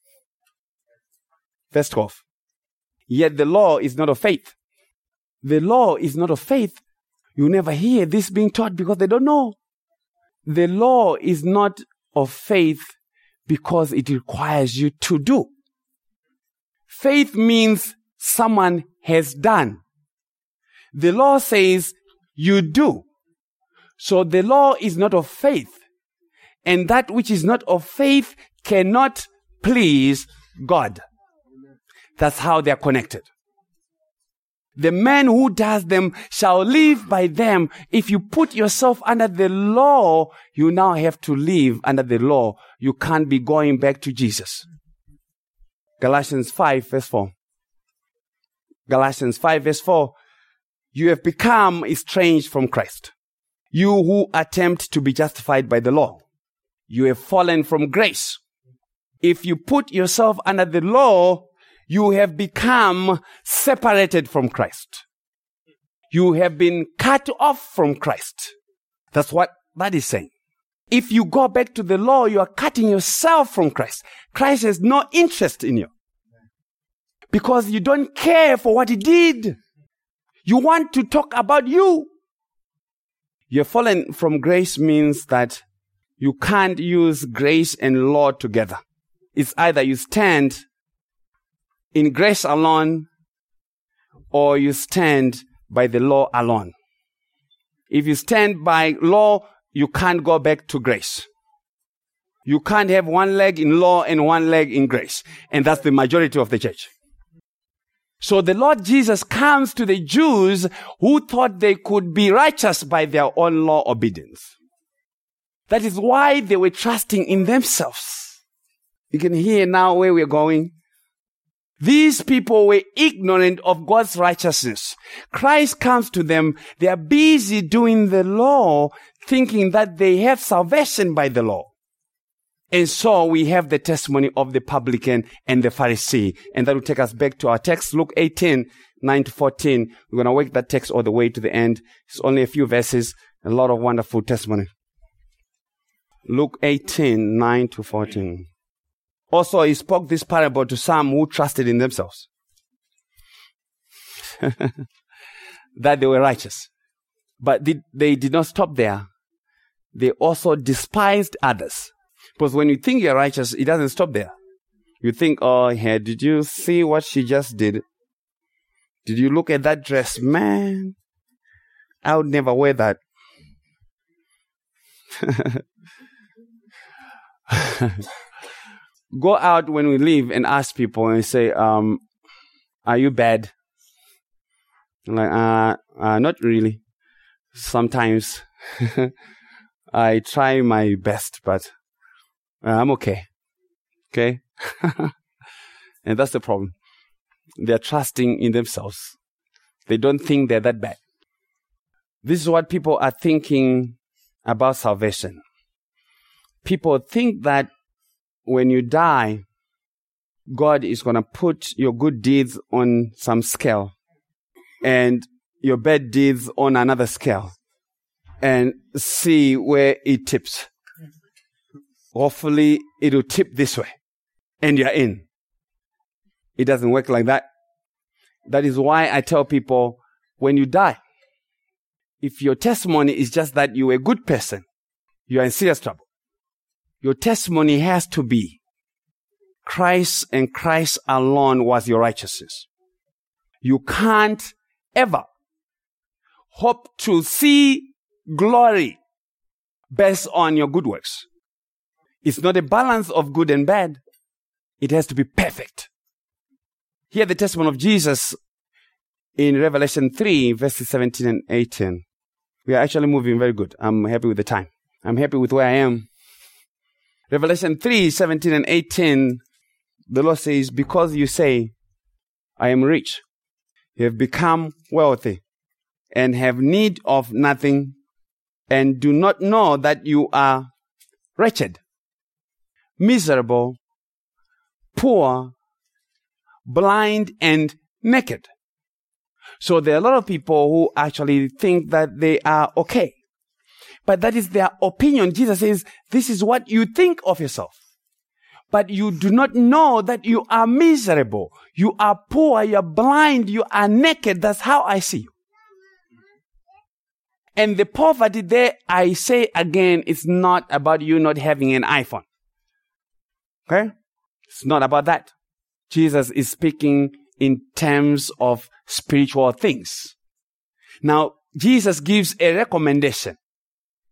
Verse 12. Yet the law is not of faith. The law is not of faith. You never hear this being taught because they don't know. The law is not of faith because it requires you to do. Faith means someone has done. The law says you do. So the law is not of faith. And that which is not of faith cannot please God. That's how they are connected. The man who does them shall live by them. If you put yourself under the law, you now have to live under the law. You can't be going back to Jesus. Galatians 5 verse 4. Galatians 5 verse 4. You have become estranged from Christ. You who attempt to be justified by the law. You have fallen from grace. If you put yourself under the law, you have become separated from Christ. You have been cut off from Christ. That's what that is saying. If you go back to the law, you are cutting yourself from Christ. Christ has no interest in you. Because you don't care for what he did. You want to talk about you. You're fallen from grace means that you can't use grace and law together. It's either you stand in grace alone, or you stand by the law alone. If you stand by law, you can't go back to grace. You can't have one leg in law and one leg in grace. And that's the majority of the church. So the Lord Jesus comes to the Jews who thought they could be righteous by their own law obedience. That is why they were trusting in themselves. You can hear now where we're going. These people were ignorant of God's righteousness. Christ comes to them. They are busy doing the law, thinking that they have salvation by the law. And so we have the testimony of the publican and the Pharisee. And that will take us back to our text, Luke 18, 9 to 14. We're going to work that text all the way to the end. It's only a few verses, a lot of wonderful testimony. Luke 18, 9 to 14. Also, he spoke this parable to some who trusted in themselves. That they were righteous. But they did not stop there. They also despised others. Because when you think you're righteous, it doesn't stop there. You think, oh, yeah, did you see what she just did? Did you look at that dress? Man, I would never wear that. Go out when we leave and ask people and say, are you bad? I'm like, not really. Sometimes I try my best, but I'm okay. Okay? And that's the problem. They're trusting in themselves. They don't think they're that bad. This is what people are thinking about salvation. People think that when you die, God is going to put your good deeds on some scale and your bad deeds on another scale and see where it tips. Hopefully, it will tip this way and you're in. It doesn't work like that. That is why I tell people, when you die, if your testimony is just that you were a good person, you are in serious trouble. Your testimony has to be Christ and Christ alone was your righteousness. You can't ever hope to see glory based on your good works. It's not a balance of good and bad. It has to be perfect. Hear the testimony of Jesus in Revelation 3, verses 17 and 18. We are actually moving very good. I'm happy with the time. I'm happy with where I am. Revelation 3, 17 and 18, the Lord says, because you say, I am rich, you have become wealthy, and have need of nothing, and do not know that you are wretched, miserable, poor, blind, and naked. So there are a lot of people who actually think that they are okay. But that is their opinion. Jesus says, this is what you think of yourself. But you do not know that you are miserable. You are poor. You are blind. You are naked. That's how I see you. And the poverty there, I say again, it's not about you not having an iPhone. Okay? It's not about that. Jesus is speaking in terms of spiritual things. Now, Jesus gives a recommendation.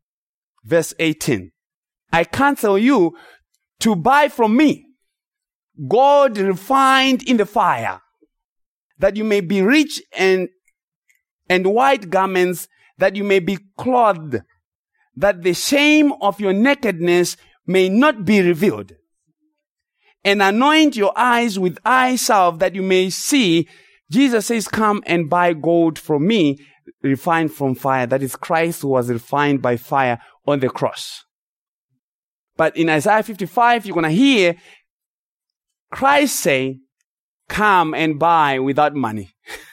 Verse 18. I counsel you to buy from me gold refined in the fire, that you may be rich, and white garments, that you may be clothed, that the shame of your nakedness may not be revealed. And anoint your eyes with eye salve, that you may see. Jesus says, come and buy gold from me, refined from fire. That is Christ who was refined by fire on the cross. But in Isaiah 55, you're going to hear Christ say, come and buy without money.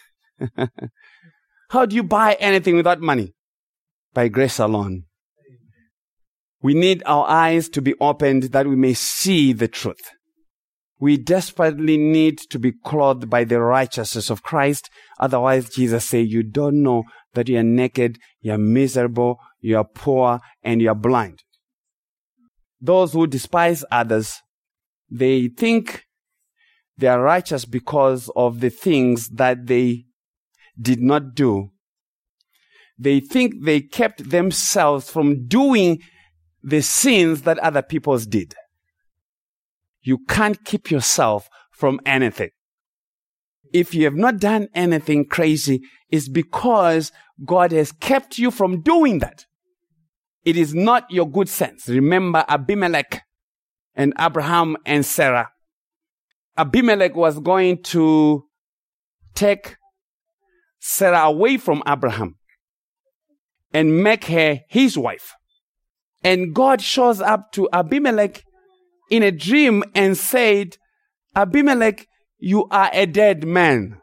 How do you buy anything without money? By grace alone. We need our eyes to be opened that we may see the truth. We desperately need to be clothed by the righteousness of Christ. Otherwise, Jesus said, you don't know that you are naked, you are miserable, you are poor, and you are blind. Those who despise others, they think they are righteous because of the things that they did not do. They think they kept themselves from doing the sins that other people did. You can't keep yourself from anything. If you have not done anything crazy, it's because God has kept you from doing that. It is not your good sense. Remember Abimelech and Abraham and Sarah. Abimelech was going to take Sarah away from Abraham and make her his wife. And God shows up to Abimelech in a dream and said, Abimelech, you are a dead man.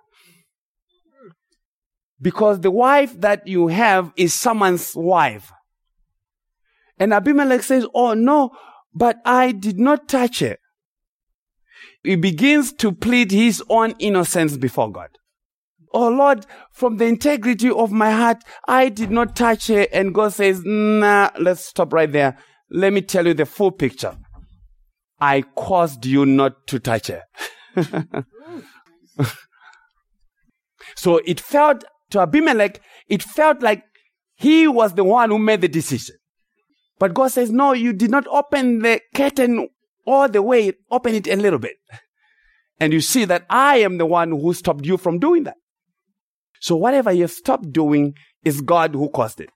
Because the wife that you have is someone's wife. And Abimelech says, oh no, but I did not touch her. He begins to plead his own innocence before God. Oh Lord, from the integrity of my heart, I did not touch her. And God says, nah, let's stop right there. Let me tell you the full picture. I caused you not to touch her. So it felt to Abimelech, it felt like he was the one who made the decision. But God says, no, you did not open the curtain all the way, open it a little bit. And you see that I am the one who stopped you from doing that. So whatever you stopped doing is God who caused it.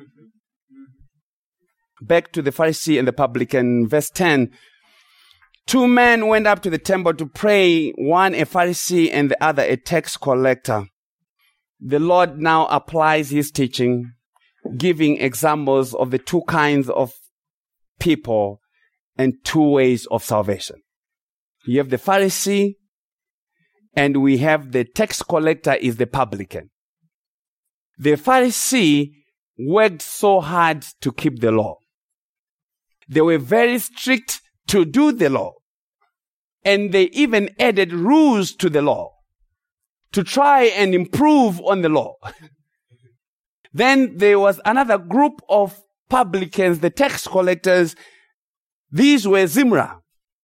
Back to the Pharisee and the publican, verse 10. 2 men went up to the temple to pray, one a Pharisee and the other a tax collector. The Lord now applies his teaching, giving examples of the two kinds of people and two ways of salvation. You have the Pharisee, and we have the tax collector is the publican. The Pharisee worked so hard to keep the law. They were very strict to do the law. And they even added rules to the law to try and improve on the law. Then there was another group of publicans, the tax collectors. These were Zimra.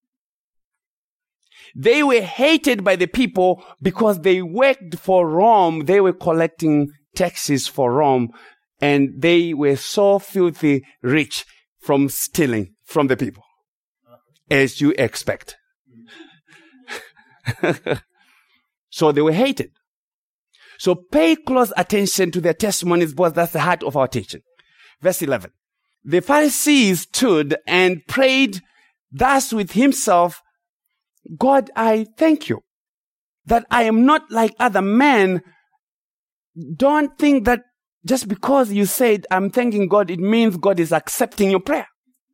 They were hated by the people because they worked for Rome. They were collecting taxes for Rome, and they were so filthy rich from stealing from the people, as you expect. So they were hated. So pay close attention to their testimonies, because that's the heart of our teaching. Verse 11. The Pharisee stood and prayed thus with himself, God, I thank you that I am not like other men. Don't think that just because you said I'm thanking God, it means God is accepting your prayer.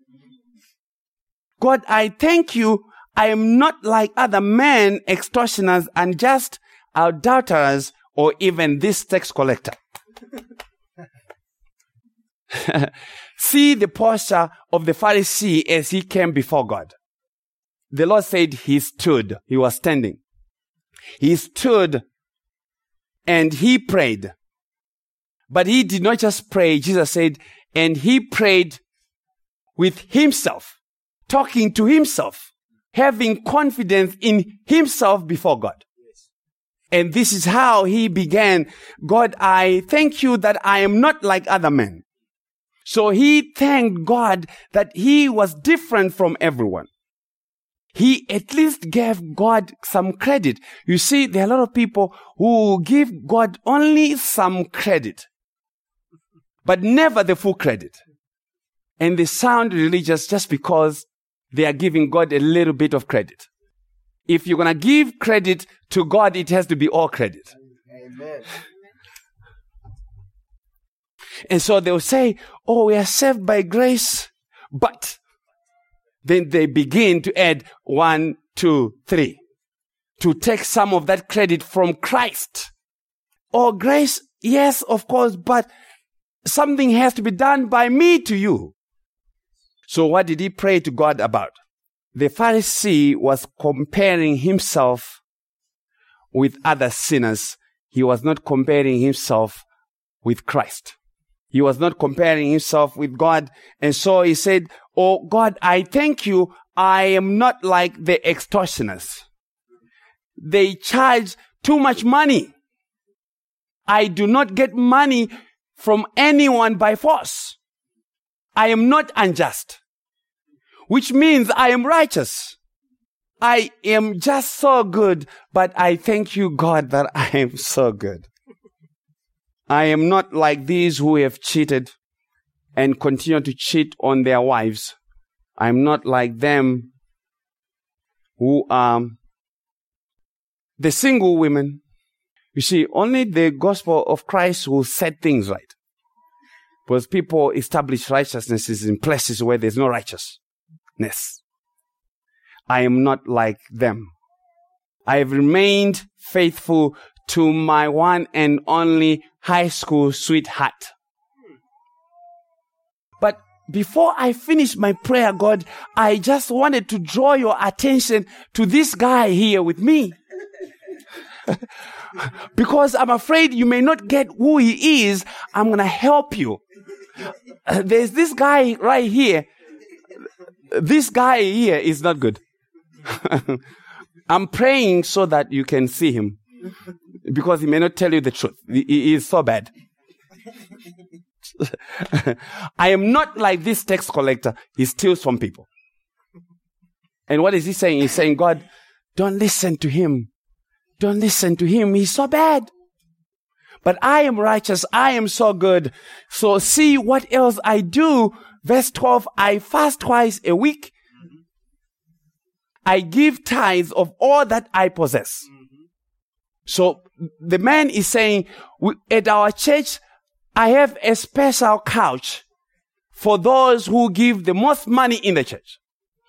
God, I thank you. I am not like other men, extortioners, unjust, adulterers, or even this tax collector. See the posture of the Pharisee as he came before God. The Lord said he stood. He was standing. He stood and he prayed. But he did not just pray. Jesus said, and he prayed with himself, talking to himself, having confidence in himself before God. And this is how he began. God, I thank you that I am not like other men. So he thanked God that he was different from everyone. he at least gave God some credit. You see, there are a lot of people who give God only some credit, but never the full credit. And they sound religious just because they are giving God a little bit of credit. If you're going to give credit to God, it has to be all credit. Amen. And so they'll say, oh, we are saved by grace, but then they begin to add 1, 2, 3 to take some of that credit from Christ. Oh, grace, yes, of course, but something has to be done by me to you. So what did he pray to God about? The Pharisee was comparing himself with other sinners. He was not comparing himself with Christ. He was not comparing himself with God. And so he said, oh God, I thank you. I am not like the extortioners. They charge too much money. I do not get money from anyone by force. I am not unjust, which means I am righteous. I am just so good, but I thank you, God, that I am so good. I am not like these who have cheated and continue to cheat on their wives. I am not like them who are the single women. You see, only the gospel of Christ will set things right. Because people establish righteousnesses in places where there's no righteousness. I am not like them. I have remained faithful to my one and only high school sweetheart. But before I finish my prayer, God, I just wanted to draw your attention to this guy here with me. Because I'm afraid you may not get who he is. I'm going to help you. There's this guy right here. This guy here is not good. I'm praying so that you can see him. Because he may not tell you the truth. He is so bad. I am not like this tax collector. He steals from people. And what is he saying? He's saying, God, don't listen to him. Don't listen to him. He's so bad. But I am righteous. I am so good. So see what else I do. Verse 12, I fast twice a week. I give tithes of all that I possess. So the man is saying, at our church, I have a special couch for those who give the most money in the church.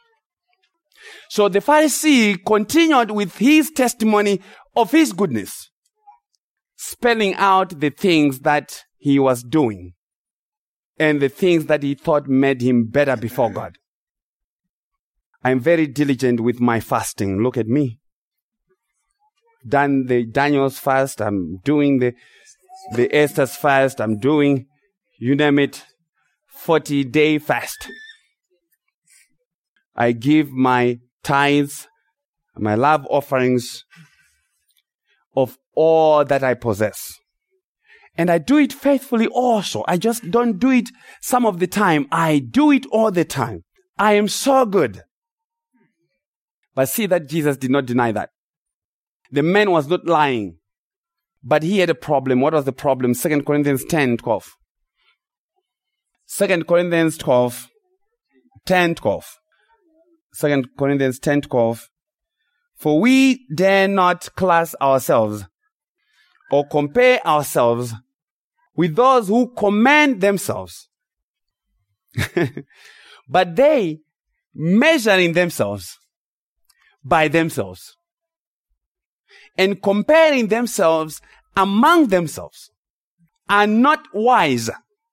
So the Pharisee continued with his testimony of his goodness, spelling out the things that he was doing and the things that he thought made him better before God. I'm very diligent with my fasting. Look at me. Done the Daniel's fast. I'm doing the Esther's fast. I'm doing, you name it, 40-day fast. I give my tithes, my love offerings of all that I possess. And I do it faithfully also. I just don't do it some of the time. I do it all the time. I am so good. But see that Jesus did not deny that. The man was not lying, but he had a problem. What was the problem? 2 Corinthians 10:12. 2 Corinthians 12, 10:12. 2 Corinthians 10:12. For we dare not class ourselves or compare ourselves with those who commend themselves. But they, measuring themselves by themselves and comparing themselves among themselves, are not wise.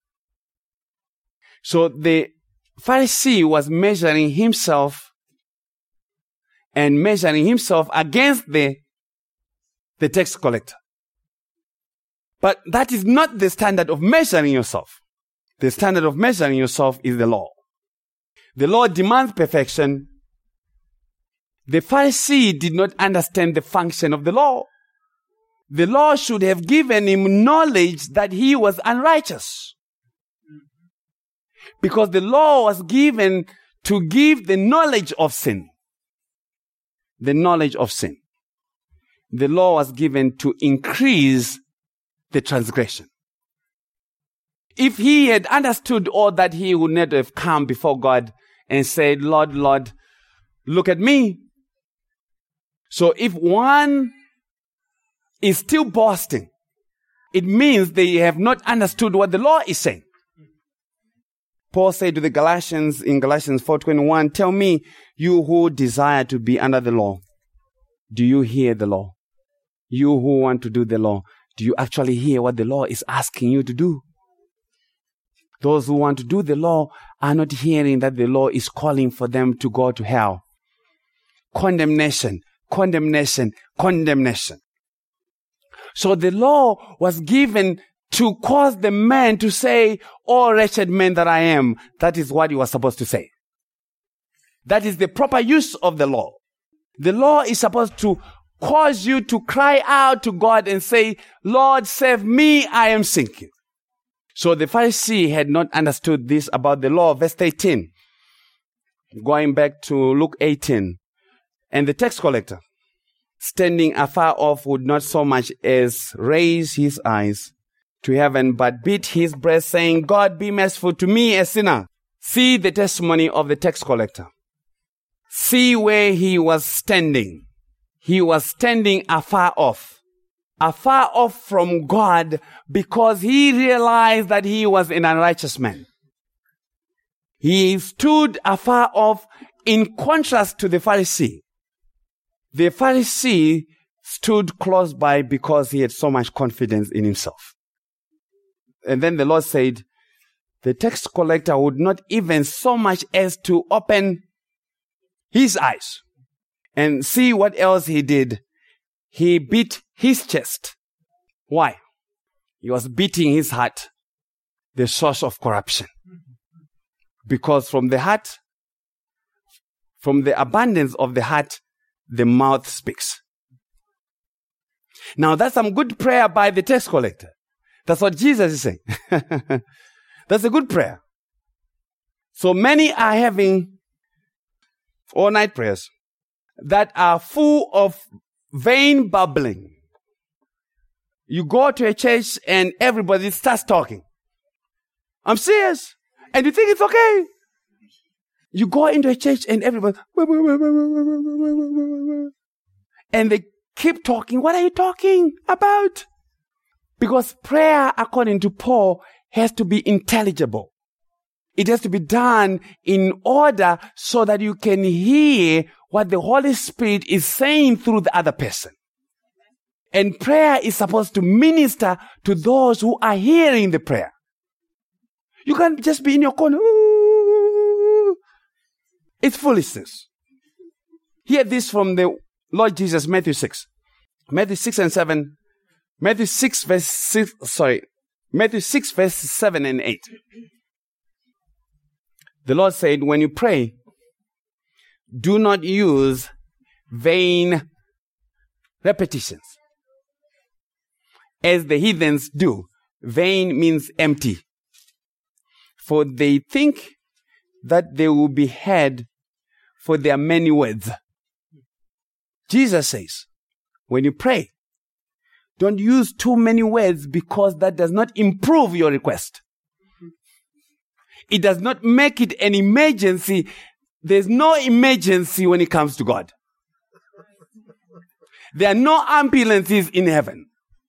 So the Pharisee was measuring himself and measuring himself against the tax collector. But that is not the standard of measuring yourself. The standard of measuring yourself is the law. The law demands perfection. The Pharisee did not understand the function of the law. The law should have given him knowledge that he was unrighteous. Because the law was given to give the knowledge of sin. the knowledge of sin. The law was given to increase the transgression. If he had understood all that, he would not have come before God and said, Lord, Lord, look at me. So if one is still boasting, it means they have not understood what the law is saying. Paul said to the Galatians in Galatians 4:21, tell me, you who desire to be under the law, do you hear the law? You who want to do the law, do you actually hear what the law is asking you to do? Those who want to do the law are not hearing that the law is calling for them to go to hell. Condemnation, condemnation, condemnation. So the law was given to cause the man to say, oh, wretched man that I am. That is what he was supposed to say. That is the proper use of the law. The law is supposed to cause you to cry out to God and say, Lord, save me, I am sinking. So the Pharisee had not understood this about the law. Verse 18. Going back to Luke 18. And the tax collector, standing afar off, would not so much as raise his eyes to heaven, but beat his breast, saying, God, be merciful to me, a sinner. See the testimony of the tax collector. See where he was standing. He was standing afar off from God, because he realized that he was an unrighteous man. He stood afar off in contrast to the Pharisee. The Pharisee stood close by because he had so much confidence in himself. And then the Lord said, the tax collector would not even so much as to open his eyes. And see what else he did. He beat his chest. Why? He was beating his heart, the source of corruption. Because from the heart, from the abundance of the heart, the mouth speaks. Now that's some good prayer by the tax collector. That's what Jesus is saying. That's a good prayer. So many are having all-night prayers that are full of vain babbling. You go to a church and everybody starts talking. I'm serious. And you think it's okay. You go into a church and everybody, and they keep talking. What are you talking about? Because prayer, according to Paul, has to be intelligible. It has to be done in order so that you can hear what the Holy Spirit is saying through the other person. And prayer is supposed to minister to those who are hearing the prayer. You can't just be in your corner. Ooh. It's foolishness. Hear this from the Lord Jesus, Matthew 6. Matthew 6 and 7. Matthew 6 verse 7 and 8. The Lord said, when you pray, do not use vain repetitions, as the heathens do. Vain means empty. For they think that they will be heard for their many words. Jesus says, when you pray, don't use too many words, because that does not improve your request. It does not make it an emergency. There's no emergency when it comes to God. There are no ambulances in heaven.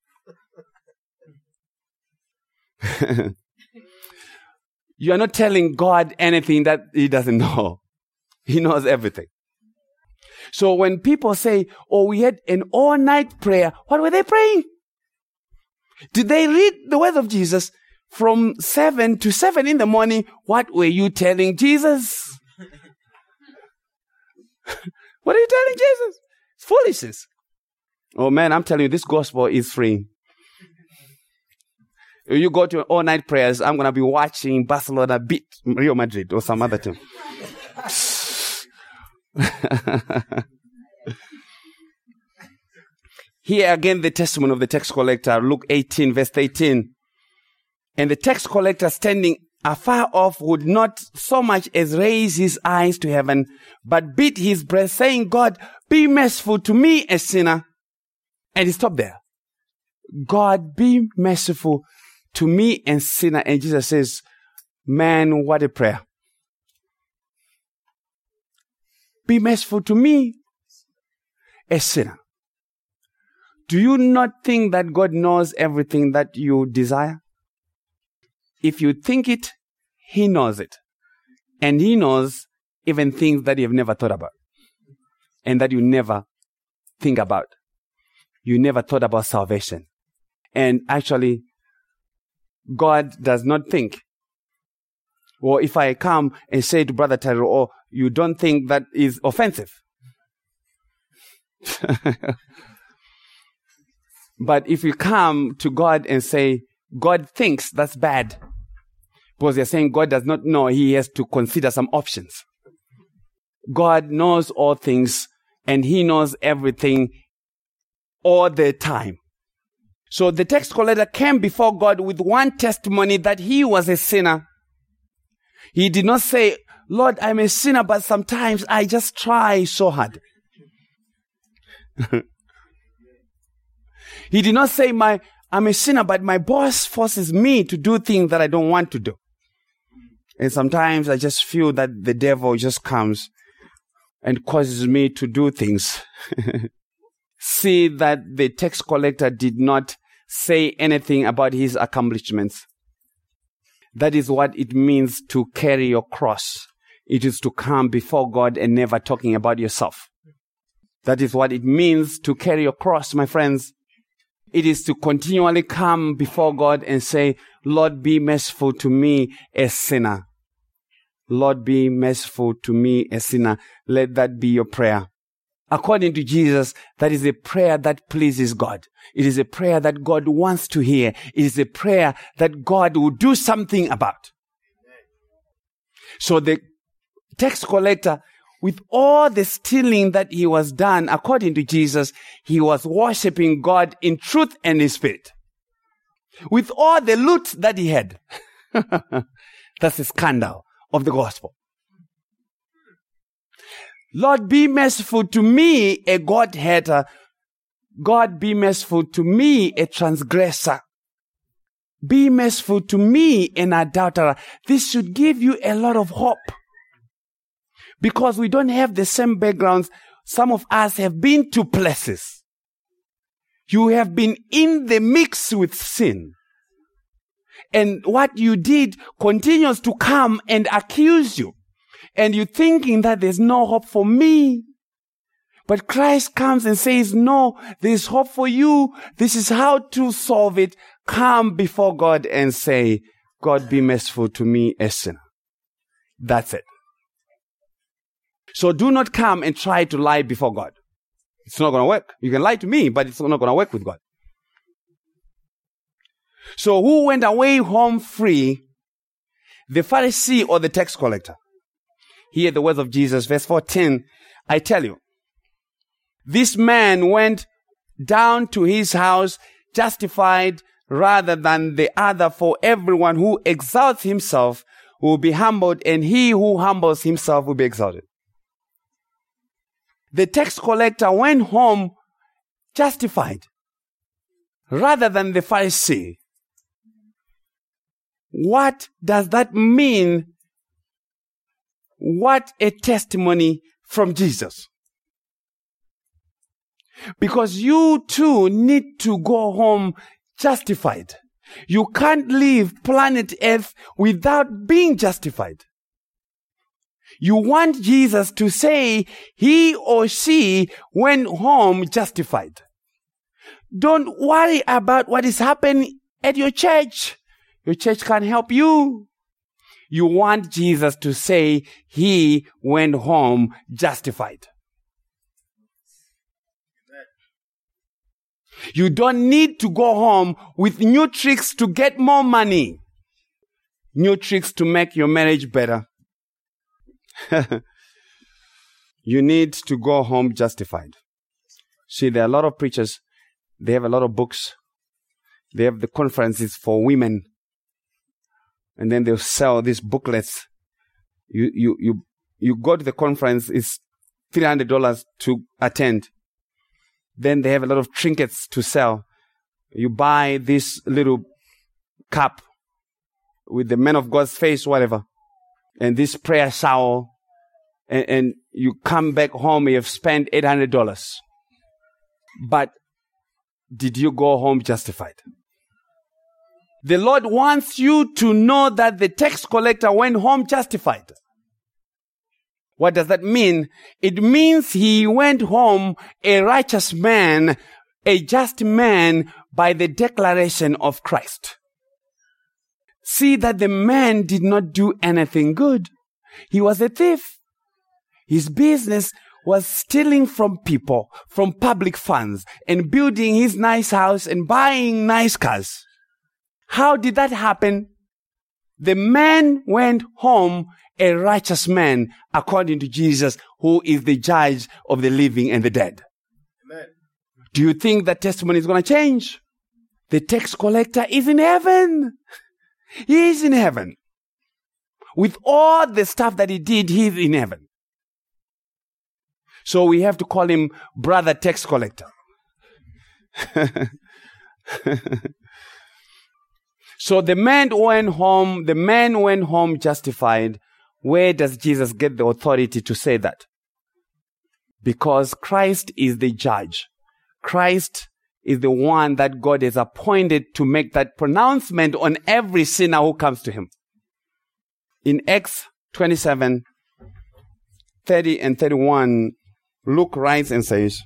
You are not telling God anything that he doesn't know. He knows everything. So when people say, oh, we had an all-night prayer, what were they praying? Did they read the words of Jesus from 7 to 7 in the morning? What were you telling Jesus? What are you telling Jesus? It's foolishness. Oh man, I'm telling you, this gospel is free. If you go to all-night prayers, I'm going to be watching Barcelona beat Real Madrid or some other team. Here again, the testimony of the tax collector, Luke 18, verse 18. And the tax collector, standing afar off, would not so much as raise his eyes to heaven, but beat his breast, saying, God, be merciful to me, a sinner. And he stopped there. God, be merciful to me, a sinner. And Jesus says, man, what a prayer. Be merciful to me, a sinner. Do you not think that God knows everything that you desire? If you think it, He knows it. And He knows even things that you have never thought about. And that you never think about. You never thought about salvation. And actually, God does not think. Or if I come and say to Brother Tyrell, oh, you don't think that is offensive. But if you come to God and say, God thinks, that's bad. Because you're saying God does not know, He has to consider some options. God knows all things and He knows everything all the time. So the tax collector came before God with one testimony that he was a sinner. He did not say, Lord, I'm a sinner, but sometimes I just try so hard. He did not say, I'm a sinner, but my boss forces me to do things that I don't want to do. And sometimes I just feel that the devil just comes and causes me to do things. See that the tax collector did not say anything about his accomplishments. That is what it means to carry your cross. It is to come before God and never talking about yourself. That is what it means to carry your cross, my friends. It is to continually come before God and say, Lord, be merciful to me, a sinner. Lord, be merciful to me, a sinner. Let that be your prayer. According to Jesus, that is a prayer that pleases God. It is a prayer that God wants to hear. It is a prayer that God will do something about. So the tax collector, with all the stealing that he was done, according to Jesus, he was worshiping God in truth and in spirit. With all the loot that he had. That's the scandal of the gospel. Lord, be merciful to me, a God-hater. God, be merciful to me, a transgressor. Be merciful to me, an adulterer. This should give you a lot of hope. Because we don't have the same backgrounds. Some of us have been to places. You have been in the mix with sin. And what you did continues to come and accuse you. And you're thinking that there's no hope for me. But Christ comes and says, no, there's hope for you. This is how to solve it. Come before God and say, God, be merciful to me, a sinner. That's it. So do not come and try to lie before God. It's not going to work. You can lie to me, but it's not going to work with God. So who went away home free? The Pharisee or the tax collector? Hear the words of Jesus, verse 14. I tell you, this man went down to his house justified rather than the other, for everyone who exalts himself will be humbled, and he who humbles himself will be exalted. The tax collector went home justified rather than the Pharisee. What does that mean? What a testimony from Jesus. Because you too need to go home justified. You can't leave planet Earth without being justified. You want Jesus to say he or she went home justified. Don't worry about what is happening at your church. Your church can't help you. You want Jesus to say he went home justified. You don't need to go home with new tricks to get more money. New tricks to make your marriage better. You need to go home justified. See, there are a lot of preachers. They have a lot of books. They have the conferences for women. And then they'll sell these booklets. You go to the conference, it's $300 to attend. Then they have a lot of trinkets to sell. You buy this little cup with the man of God's face, whatever, and this prayer shawl, and you come back home, you have spent $800. But did you go home justified? The Lord wants you to know that the tax collector went home justified. What does that mean? It means he went home a righteous man, a just man by the declaration of Christ. See that the man did not do anything good. He was a thief. His business was stealing from people, from public funds, and building his nice house and buying nice cars. How did that happen? The man went home a righteous man, according to Jesus, who is the judge of the living and the dead. Amen. Do you think that testimony is going to change? The tax collector is in heaven. He is in heaven. With all the stuff that he did, he is in heaven. So we have to call him brother tax collector. So the man went home justified. Where does Jesus get the authority to say that? Because Christ is the judge. Christ is the one that God has appointed to make that pronouncement on every sinner who comes to him. In Acts 27, 30 and 31, Luke writes and says,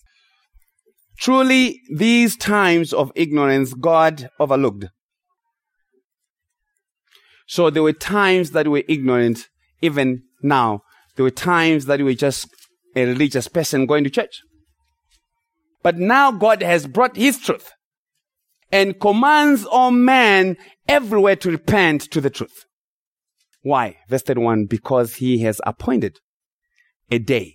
"Truly these times of ignorance God overlooked." So there were times that we were ignorant, even now. There were times that we were just a religious person going to church. But now God has brought his truth and commands all men everywhere to repent to the truth. Why? Verse 31, because he has appointed a day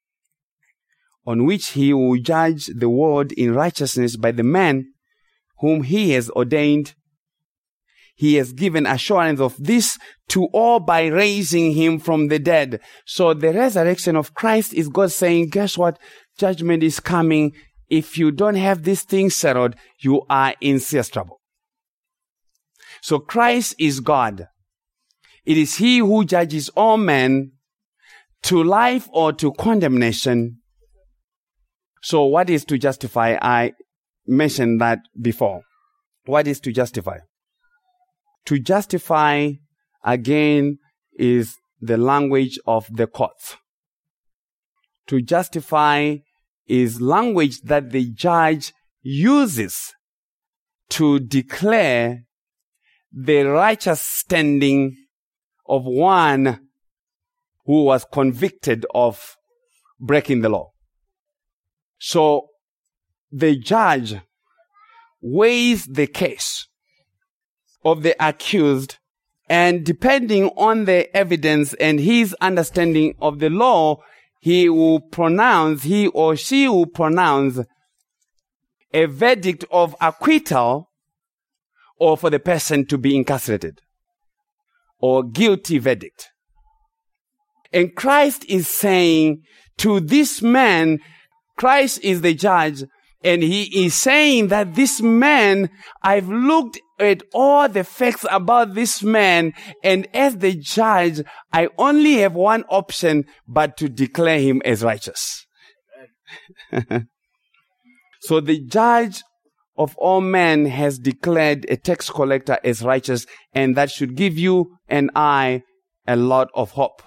on which he will judge the world in righteousness by the man whom he has ordained. He has given assurance of this to all by raising him from the dead. So the resurrection of Christ is God saying, guess what? Judgment is coming. If you don't have these things settled, you are in serious trouble. So Christ is God. It is he who judges all men to life or to condemnation. So what is to justify? I mentioned that before. What is to justify? To justify, again, is the language of the courts. To justify is language that the judge uses to declare the righteous standing of one who was convicted of breaking the law. So the judge weighs the case of the accused, and depending on the evidence and his understanding of the law, he or she will pronounce a verdict of acquittal, or for the person to be incarcerated, or guilty verdict. And Christ is saying to this man, Christ is the judge, and he is saying that this man, I've looked at all the facts about this man, and as the judge, I only have one option but to declare him as righteous. So the judge of all men has declared a tax collector as righteous, and that should give you and I a lot of hope.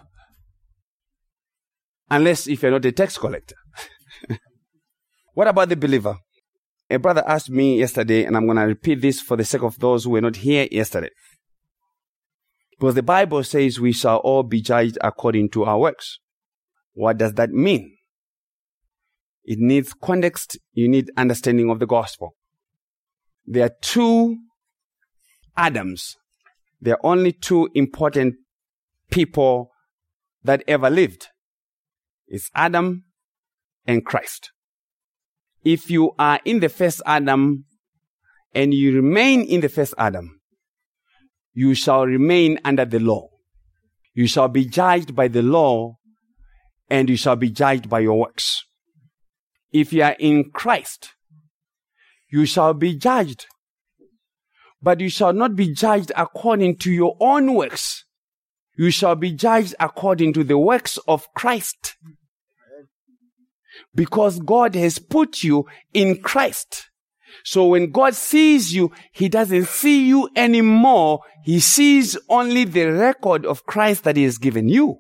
Unless if you're not a tax collector. What about the believer? A brother asked me yesterday, and I'm going to repeat this for the sake of those who were not here yesterday. Because the Bible says we shall all be judged according to our works. What does that mean? It needs context. You need understanding of the gospel. There are two Adams. There are only two important people that ever lived. It's Adam and Christ. If you are in the first Adam and you remain in the first Adam, you shall remain under the law. You shall be judged by the law, and you shall be judged by your works. If you are in Christ, you shall be judged. But you shall not be judged according to your own works. You shall be judged according to the works of Christ. Because God has put you in Christ. So when God sees you, He doesn't see you anymore. He sees only the record of Christ that He has given you.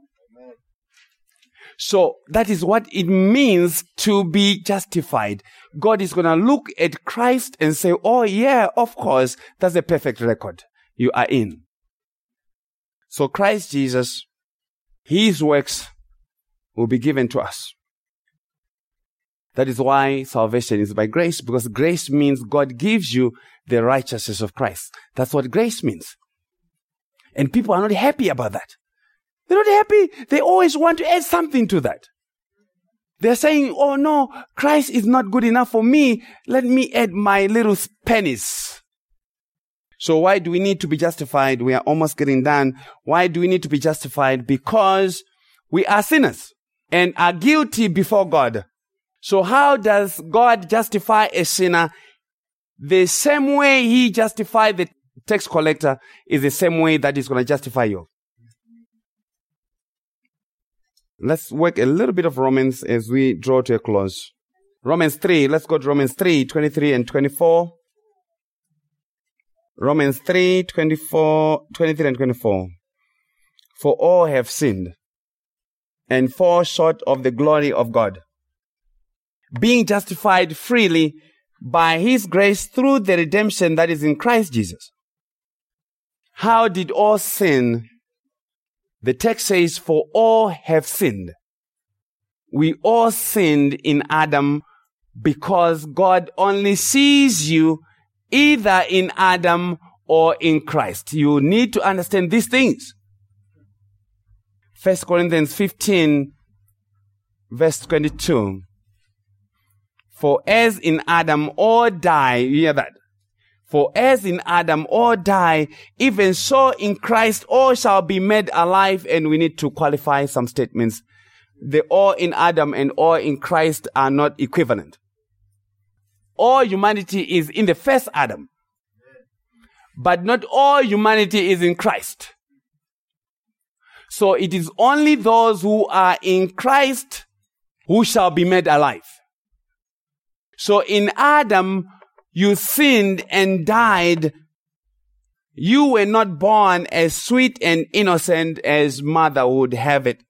So that is what it means to be justified. God is going to look at Christ and say, oh yeah, of course, that's a perfect record you are in. So Christ Jesus, His works will be given to us. That is why salvation is by grace, because grace means God gives you the righteousness of Christ. That's what grace means. And people are not happy about that. They're not happy. They always want to add something to that. They're saying, oh no, Christ is not good enough for me. Let me add my little pennies. So why do we need to be justified? We are almost getting done. Why do we need to be justified? Because we are sinners and are guilty before God. So how does God justify a sinner? The same way He justified the tax collector is the same way that He's going to justify you. Let's work a little bit of Romans as we draw to a close. Romans 3, let's go to Romans 3, 23 and 24. Romans 3, 23 and 24. For all have sinned and fall short of the glory of God, being justified freely by His grace through the redemption that is in Christ Jesus. How did all sin? The text says, for all have sinned. We all sinned in Adam because God only sees you either in Adam or in Christ. You need to understand these things. 1 Corinthians 15, verse 22. For as in Adam all die, you hear that? For as in Adam all die, even so in Christ all shall be made alive. And we need to qualify some statements. The all in Adam and all in Christ are not equivalent. All humanity is in the first Adam. But not all humanity is in Christ. So it is only those who are in Christ who shall be made alive. So in Adam, you sinned and died. You were not born as sweet and innocent as mother would have it.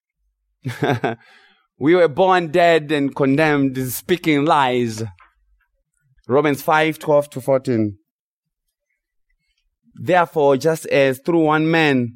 We were born dead and condemned, speaking lies. Romans 5, 12 to 14. Therefore, just as through one man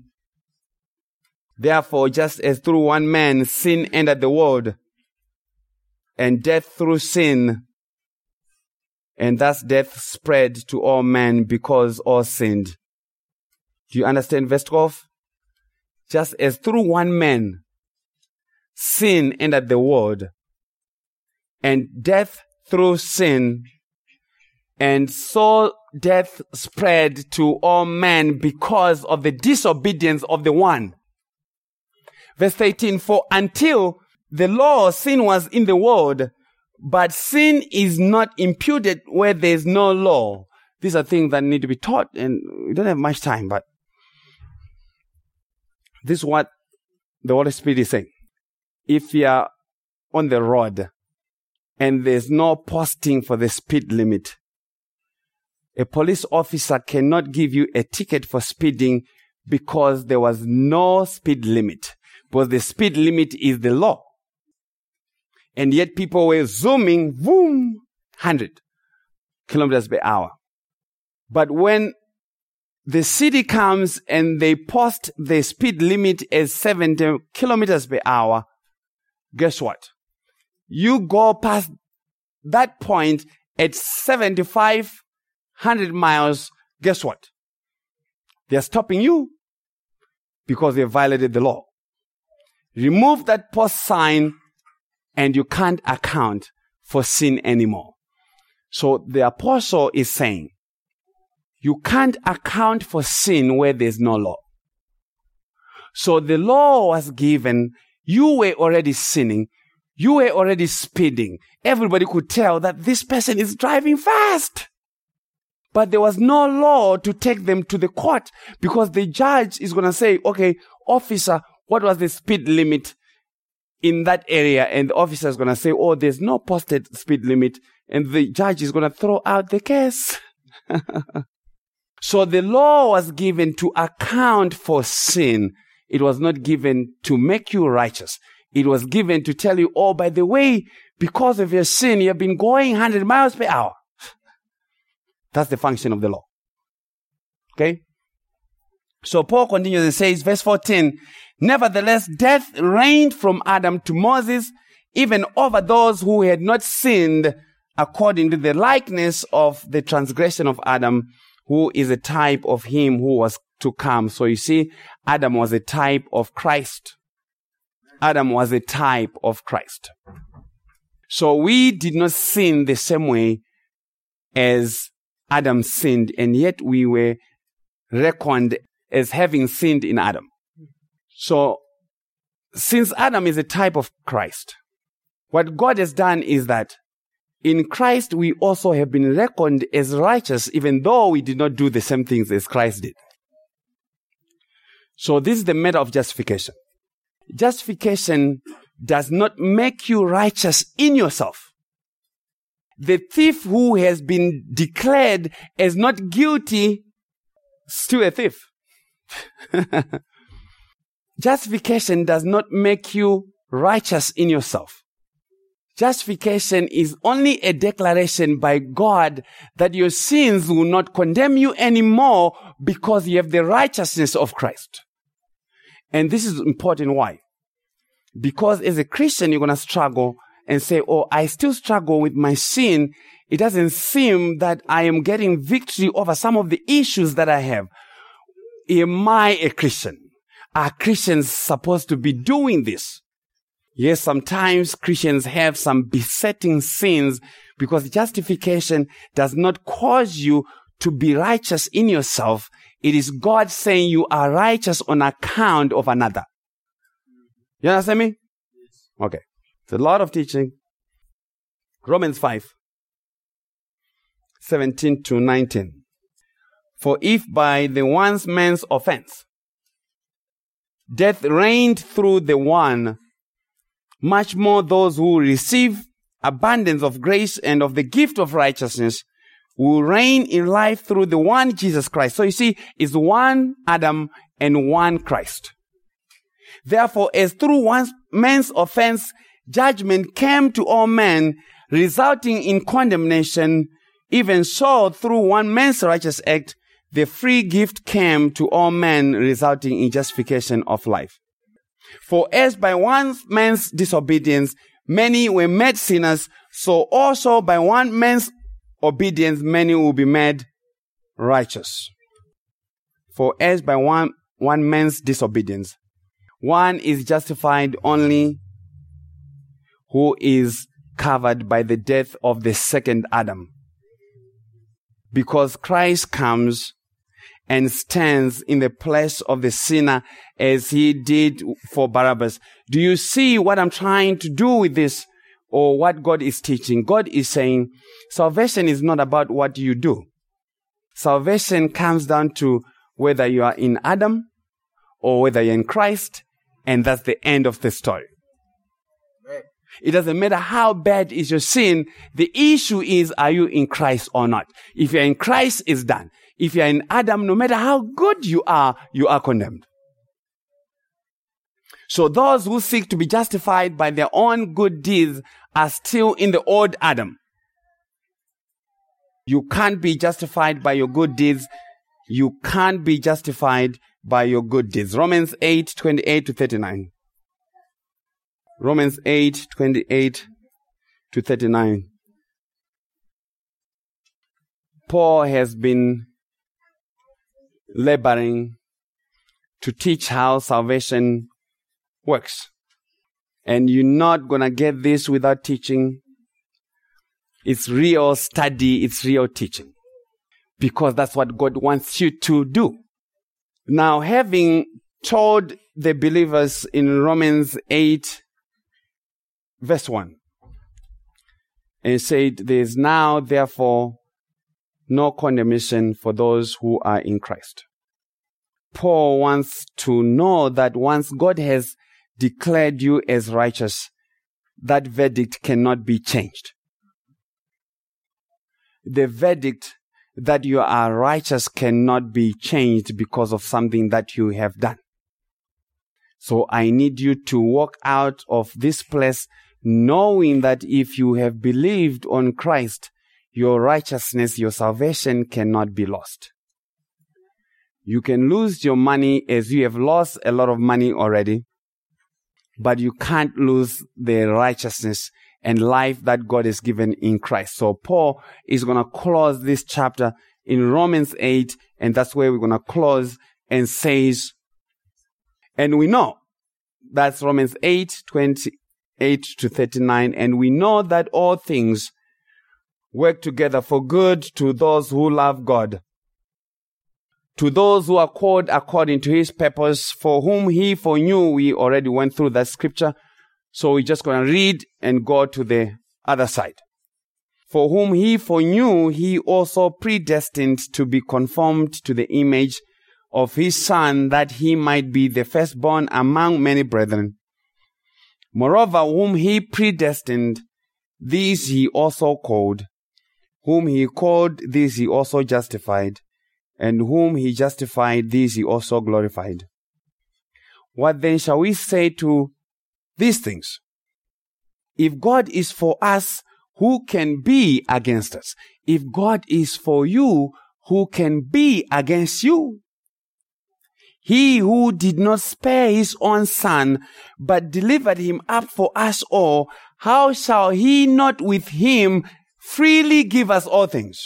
sin entered the world, and death through sin, and thus death spread to all men because all sinned. Do you understand verse 12? Just as through one man sin entered the world, and death through sin, and so death spread to all men because of the disobedience of the one. Verse 18, for until the law, sin was in the world, but sin is not imputed where there is no law. These are things that need to be taught, and we don't have much time, but this is what the Holy Spirit is saying. If you are on the road and there's no posting for the speed limit, a police officer cannot give you a ticket for speeding because there was no speed limit. Because the speed limit is the law. And yet people were zooming, boom, 100 kilometers per hour. But when the city comes and they post the speed limit as 70 kilometers per hour, guess what? You go past that point at 7,500 miles, guess what? They're stopping you because they violated the law. Remove that post sign and you can't account for sin anymore. So the apostle is saying, You can't account for sin where there's no law. So the law was given. You were already sinning. You were already speeding. Everybody could tell that this person is driving fast. But there was no law to take them to the court because the judge is going to say, okay, officer, what was the speed limit in that area? And the officer is going to say, oh, there's no posted speed limit. And the judge is going to throw out the case. So the law was given to account for sin. It was not given to make you righteous. It was given to tell you, oh, by the way, because of your sin, you have been going 100 miles per hour. That's the function of the law. Okay? So Paul continues and says, verse 14, nevertheless, death reigned from Adam to Moses, even over those who had not sinned, according to the likeness of the transgression of Adam, who is a type of him who was to come. So you see, Adam was a type of Christ. Adam was a type of Christ. So we did not sin the same way as Adam sinned, and yet we were reckoned as having sinned in Adam. So, since Adam is a type of Christ, what God has done is that in Christ we also have been reckoned as righteous, even though we did not do the same things as Christ did. So this is the matter of justification. Justification does not make you righteous in yourself. The thief who has been declared as not guilty, still a thief. Justification does not make you righteous in yourself. Justification is only a declaration by God that your sins will not condemn you anymore because you have the righteousness of Christ. And this is important. Why? Because as a Christian, you're going to struggle and say, oh, I still struggle with my sin. It doesn't seem that I am getting victory over some of the issues that I have. Am I a Christian? Are Christians supposed to be doing this? Yes, sometimes Christians have some besetting sins because justification does not cause you to be righteous in yourself. It is God saying you are righteous on account of another. You understand me? Okay. It's a lot of teaching. Romans 5, 17 to 19. For if by the one man's offense, death reigned through the one, much more those who receive abundance of grace and of the gift of righteousness will reign in life through the one Jesus Christ. So you see, it's one Adam and one Christ. Therefore, as through one man's offense, judgment came to all men, resulting in condemnation, even so, through one man's righteous act, the free gift came to all men, resulting in justification of life. For as by one man's disobedience, many were made sinners, so also by one man's obedience, many will be made righteous. For as by one man's disobedience, one is justified only who is covered by the death of the second Adam. Because Christ comes and stands in the place of the sinner as he did for Barabbas. Do you see what I'm trying to do with this, or what God is teaching? God is saying salvation is not about what you do. Salvation comes down to whether you are in Adam or whether you're in Christ, and that's the end of the story. It doesn't matter how bad is your sin. The issue is, are you in Christ or not? If you're in Christ, it's done. If you're in Adam, no matter how good you are condemned. So those who seek to be justified by their own good deeds are still in the old Adam. You can't be justified by your good deeds. You can't be justified by your good deeds. Romans 8, 28 to 39. Romans 8, 28 to 39. Paul has been laboring to teach how salvation works. And you're not going to get this without teaching. It's real study, it's real teaching. because that's what God wants you to do. Now, having told the believers in Romans 8, verse 1, and said, there is now, therefore, no condemnation for those who are in Christ. Paul wants to know that once God has declared you as righteous, that verdict cannot be changed. The verdict that you are righteous cannot be changed because of something that you have done. So I need you to walk out of this place knowing that if you have believed on Christ, your righteousness, your salvation cannot be lost. You can lose your money as you have lost a lot of money already, but you can't lose the righteousness and life that God has given in Christ. So Paul is going to close this chapter in Romans 8, and that's where we're going to close, and says, and we know, that's Romans 8, 28 to 39, and we know that all things work together for good to those who love God, to those who are called according to his purpose, for whom he foreknew. We already went through that scripture, so we're just going to read and go to the other side. For whom he foreknew, he also predestined to be conformed to the image of his Son, that he might be the firstborn among many brethren. Moreover, whom he predestined, these he also called. Whom he called, these he also justified. And whom he justified, these he also glorified. What then shall we say to these things? If God is for us, who can be against us? If God is for you, who can be against you? He who did not spare his own Son, but delivered him up for us all, how shall he not with him freely give us all things?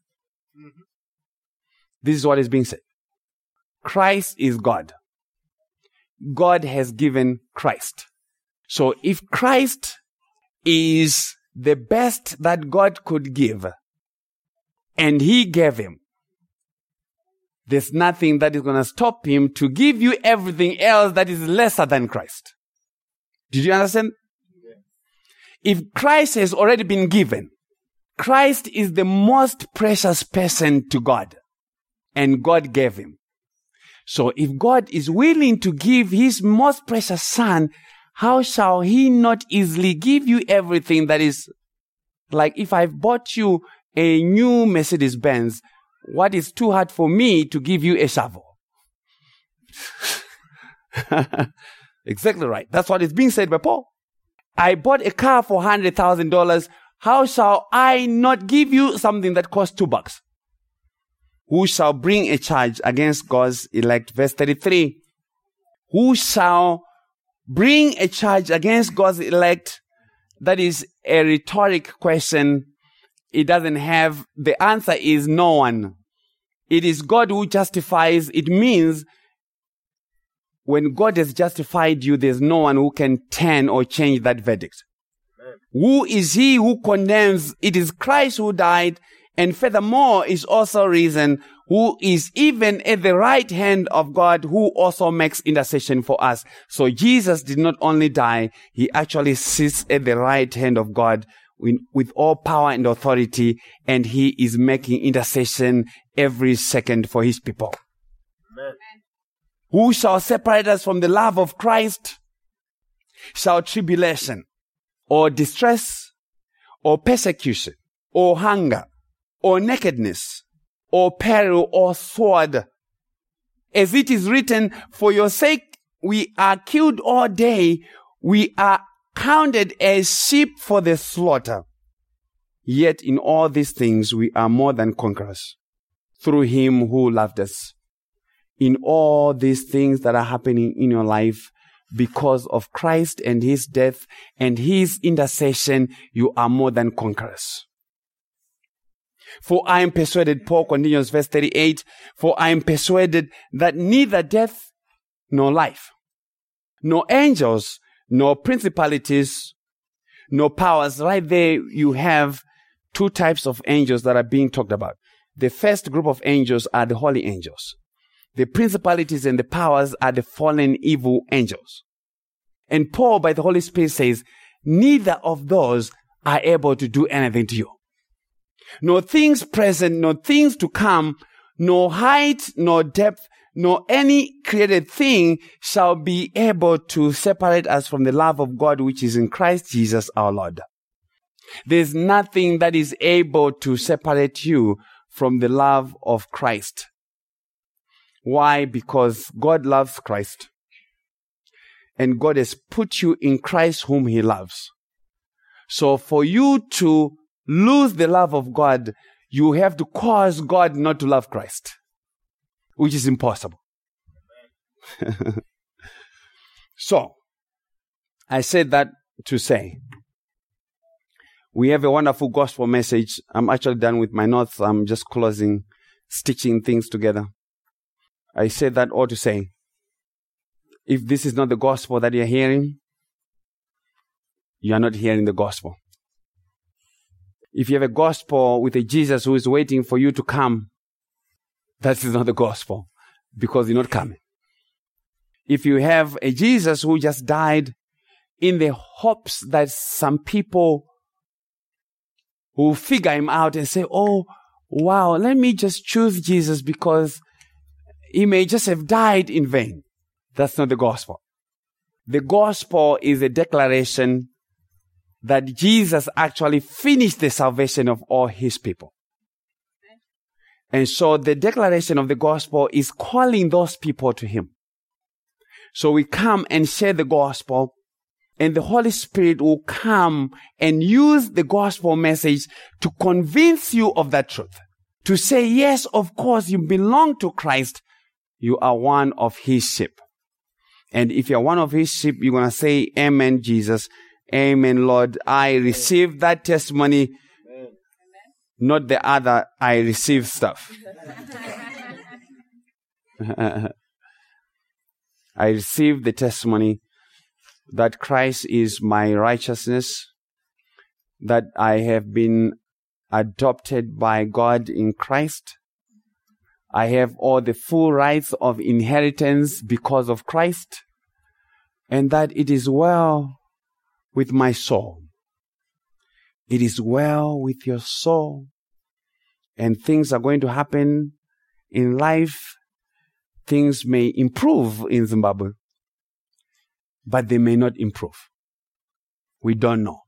This is what is being said. Christ is God. God has given Christ. So if Christ is the best that God could give, and he gave him, there's nothing that is going to stop him to give you everything else that is lesser than Christ. Did you understand? Yeah. If Christ has already been given, Christ is the most precious person to God, and God gave him. So if God is willing to give his most precious Son, how shall he not easily give you everything that is, like if I've bought you a new Mercedes-Benz, what is too hard for me to give you a shovel? Exactly right. That's what is being said by Paul. I bought a car for $100,000. How shall I not give you something that costs $2? Who shall bring a charge against God's elect? Verse 33. Who shall bring a charge against God's elect? That is a rhetoric question. It doesn't have, the answer is no one. It is God who justifies. It means when God has justified you, there's no one who can turn or change that verdict. Amen. Who is he who condemns? It is Christ who died, and furthermore is also risen, who is even at the right hand of God, who also makes intercession for us. So Jesus did not only die, he actually sits at the right hand of God with all power and authority, and he is making intercession every second for his people. Amen. Who shall separate us from the love of Christ? Shall tribulation, or distress, or persecution, or hunger, or nakedness, or peril, or sword? As it is written, for your sake we are killed all day, we are counted as sheep for the slaughter. Yet in all these things we are more than conquerors, through him who loved us. In all these things that are happening in your life, because of Christ and his death and his intercession, you are more than conquerors. For I am persuaded, Paul continues, verse 38, for I am persuaded that neither death nor life, nor angels, nor principalities, nor powers. Right there you have two types of angels that are being talked about. The first group of angels are the holy angels. The principalities and the powers are the fallen evil angels. And Paul, by the Holy Spirit, says, neither of those are able to do anything to you. No things present, no things to come, no height, no depth, nor any created thing shall be able to separate us from the love of God which is in Christ Jesus our Lord. There's nothing that is able to separate you from the love of Christ. Why? Because God loves Christ. And God has put you in Christ whom He loves. So for you to lose the love of God, you have to cause God not to love Christ, which is impossible. So, I said that to say, we have a wonderful gospel message. I'm actually done with my notes. I'm just closing, stitching things together. I said that all to say, if this is not the gospel that you're hearing, you are not hearing the gospel. If you have a gospel with a Jesus who is waiting for you to come, that is not the gospel, because you're not coming. If you have a Jesus who just died in the hopes that some people will figure him out and say, oh, wow, let me just choose Jesus because he may just have died in vain. That's not the gospel. The gospel is a declaration that Jesus actually finished the salvation of all his people. And so the declaration of the gospel is calling those people to him. So we come and share the gospel, and the Holy Spirit will come and use the gospel message to convince you of that truth. To say, yes, of course, you belong to Christ. You are one of his sheep. And if you're one of his sheep, you're going to say, amen, Jesus. Amen, Lord. I receive that testimony. Amen. Not the other, I receive stuff. I receive the testimony that Christ is my righteousness, that I have been adopted by God in Christ. I have all the full rights of inheritance because of Christ, and that it is well with my soul. It is well with your soul, and things are going to happen in life. Things may improve in Zimbabwe, but they may not improve. We don't know.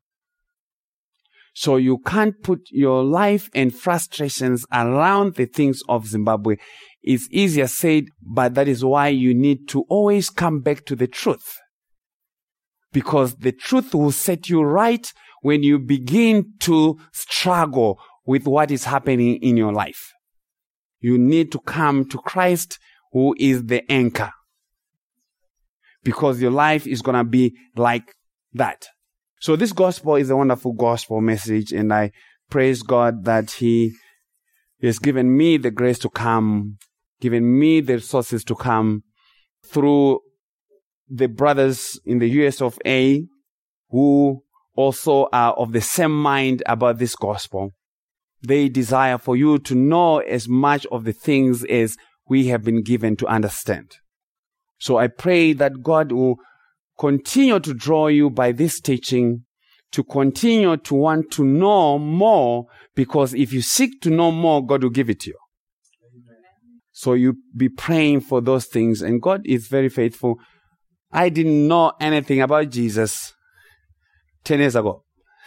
So you can't put your life and frustrations around the things of Zimbabwe. It's easier said, but that is why you need to always come back to the truth. Because the truth will set you right when you begin to struggle with what is happening in your life. You need to come to Christ, who is the anchor. Because your life is going to be like that. So this gospel is a wonderful gospel message, and I praise God that he has given me the grace to come, given me the resources to come through the brothers in the US of A who also are of the same mind about this gospel. They desire for you to know as much of the things as we have been given to understand. So I pray that God will continue to draw you by this teaching, to continue to want to know more, because if you seek to know more, God will give it to you. Amen. So you be praying for those things, and God is very faithful. I didn't know anything about Jesus 10 years ago.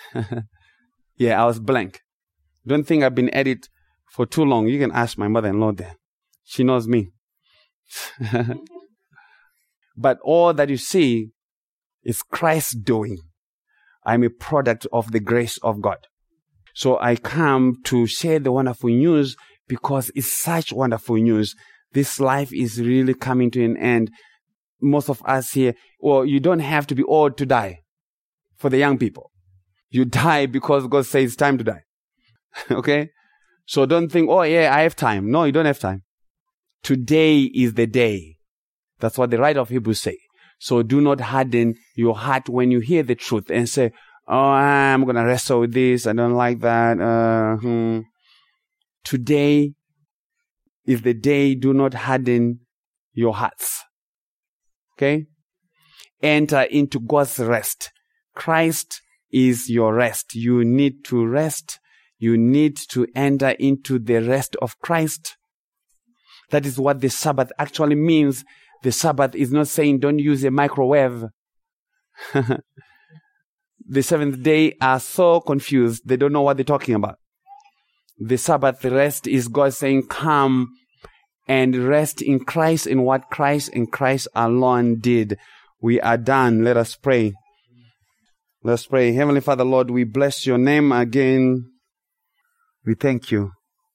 Yeah, I was blank. Don't think I've been at it for too long. You can ask my mother-in-law there. She knows me. But all that you see is Christ doing. I'm a product of the grace of God. So I come to share the wonderful news because it's such wonderful news. This life is really coming to an end. Most of us here, well, you don't have to be old to die. For the young people, you die because God says it's time to die. Okay? So don't think, oh yeah, I have time. No, you don't have time. Today is the day. That's what the writer of Hebrews say. So do not harden your heart when you hear the truth and say, oh, I'm going to wrestle with this. I don't like that. Today is the day. Do not harden your hearts. Okay? Enter into God's rest. Christ is your rest. You need to rest. You need to enter into the rest of Christ. That is what the Sabbath actually means. The Sabbath is not saying don't use a microwave. The seventh day are so confused. They don't know what they're talking about. The Sabbath rest is God saying, come and rest in Christ, in what Christ and Christ alone did. We are done. Let us pray. Let's pray. Heavenly Father, Lord, we bless your name again. We thank you.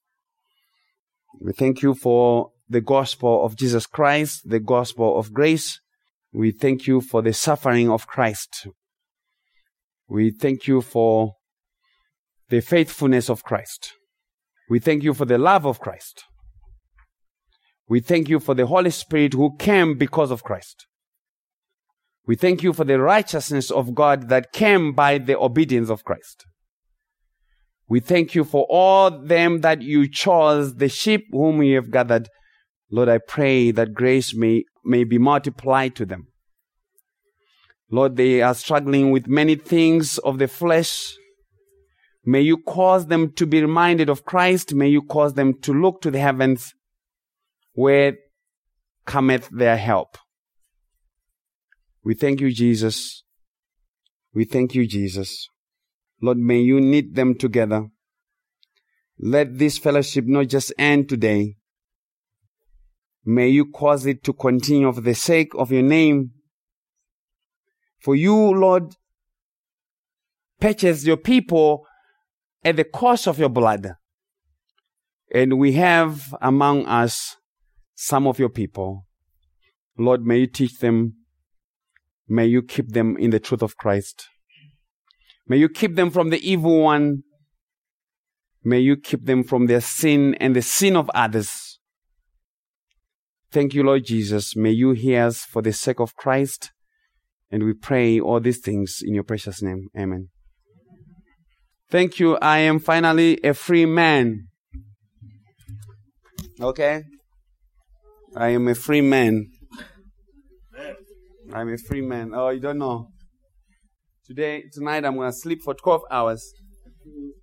We thank you for the gospel of Jesus Christ, the gospel of grace. We thank you for the suffering of Christ. We thank you for the faithfulness of Christ. We thank you for the love of Christ. We thank you for the Holy Spirit who came because of Christ. We thank you for the righteousness of God that came by the obedience of Christ. We thank you for all them that you chose, the sheep whom you have gathered. Lord, I pray that grace may be multiplied to them. Lord, they are struggling with many things of the flesh. May you cause them to be reminded of Christ. May you cause them to look to the heavens where cometh their help. We thank you, Jesus. We thank you, Jesus. Lord, may you knit them together. Let this fellowship not just end today. May you cause it to continue for the sake of your name. For you, Lord, purchased your people at the cost of your blood. And we have among us some of your people. Lord, may you teach them. May you keep them in the truth of Christ. May you keep them from the evil one. May you keep them from their sin and the sin of others. Thank you, Lord Jesus. May you hear us for the sake of Christ. And we pray all these things in your precious name. Amen. Thank you. I am finally a free man. Okay? I am a free man. I'm a free man. Oh, you don't know. Tonight I'm going to sleep for 12 hours.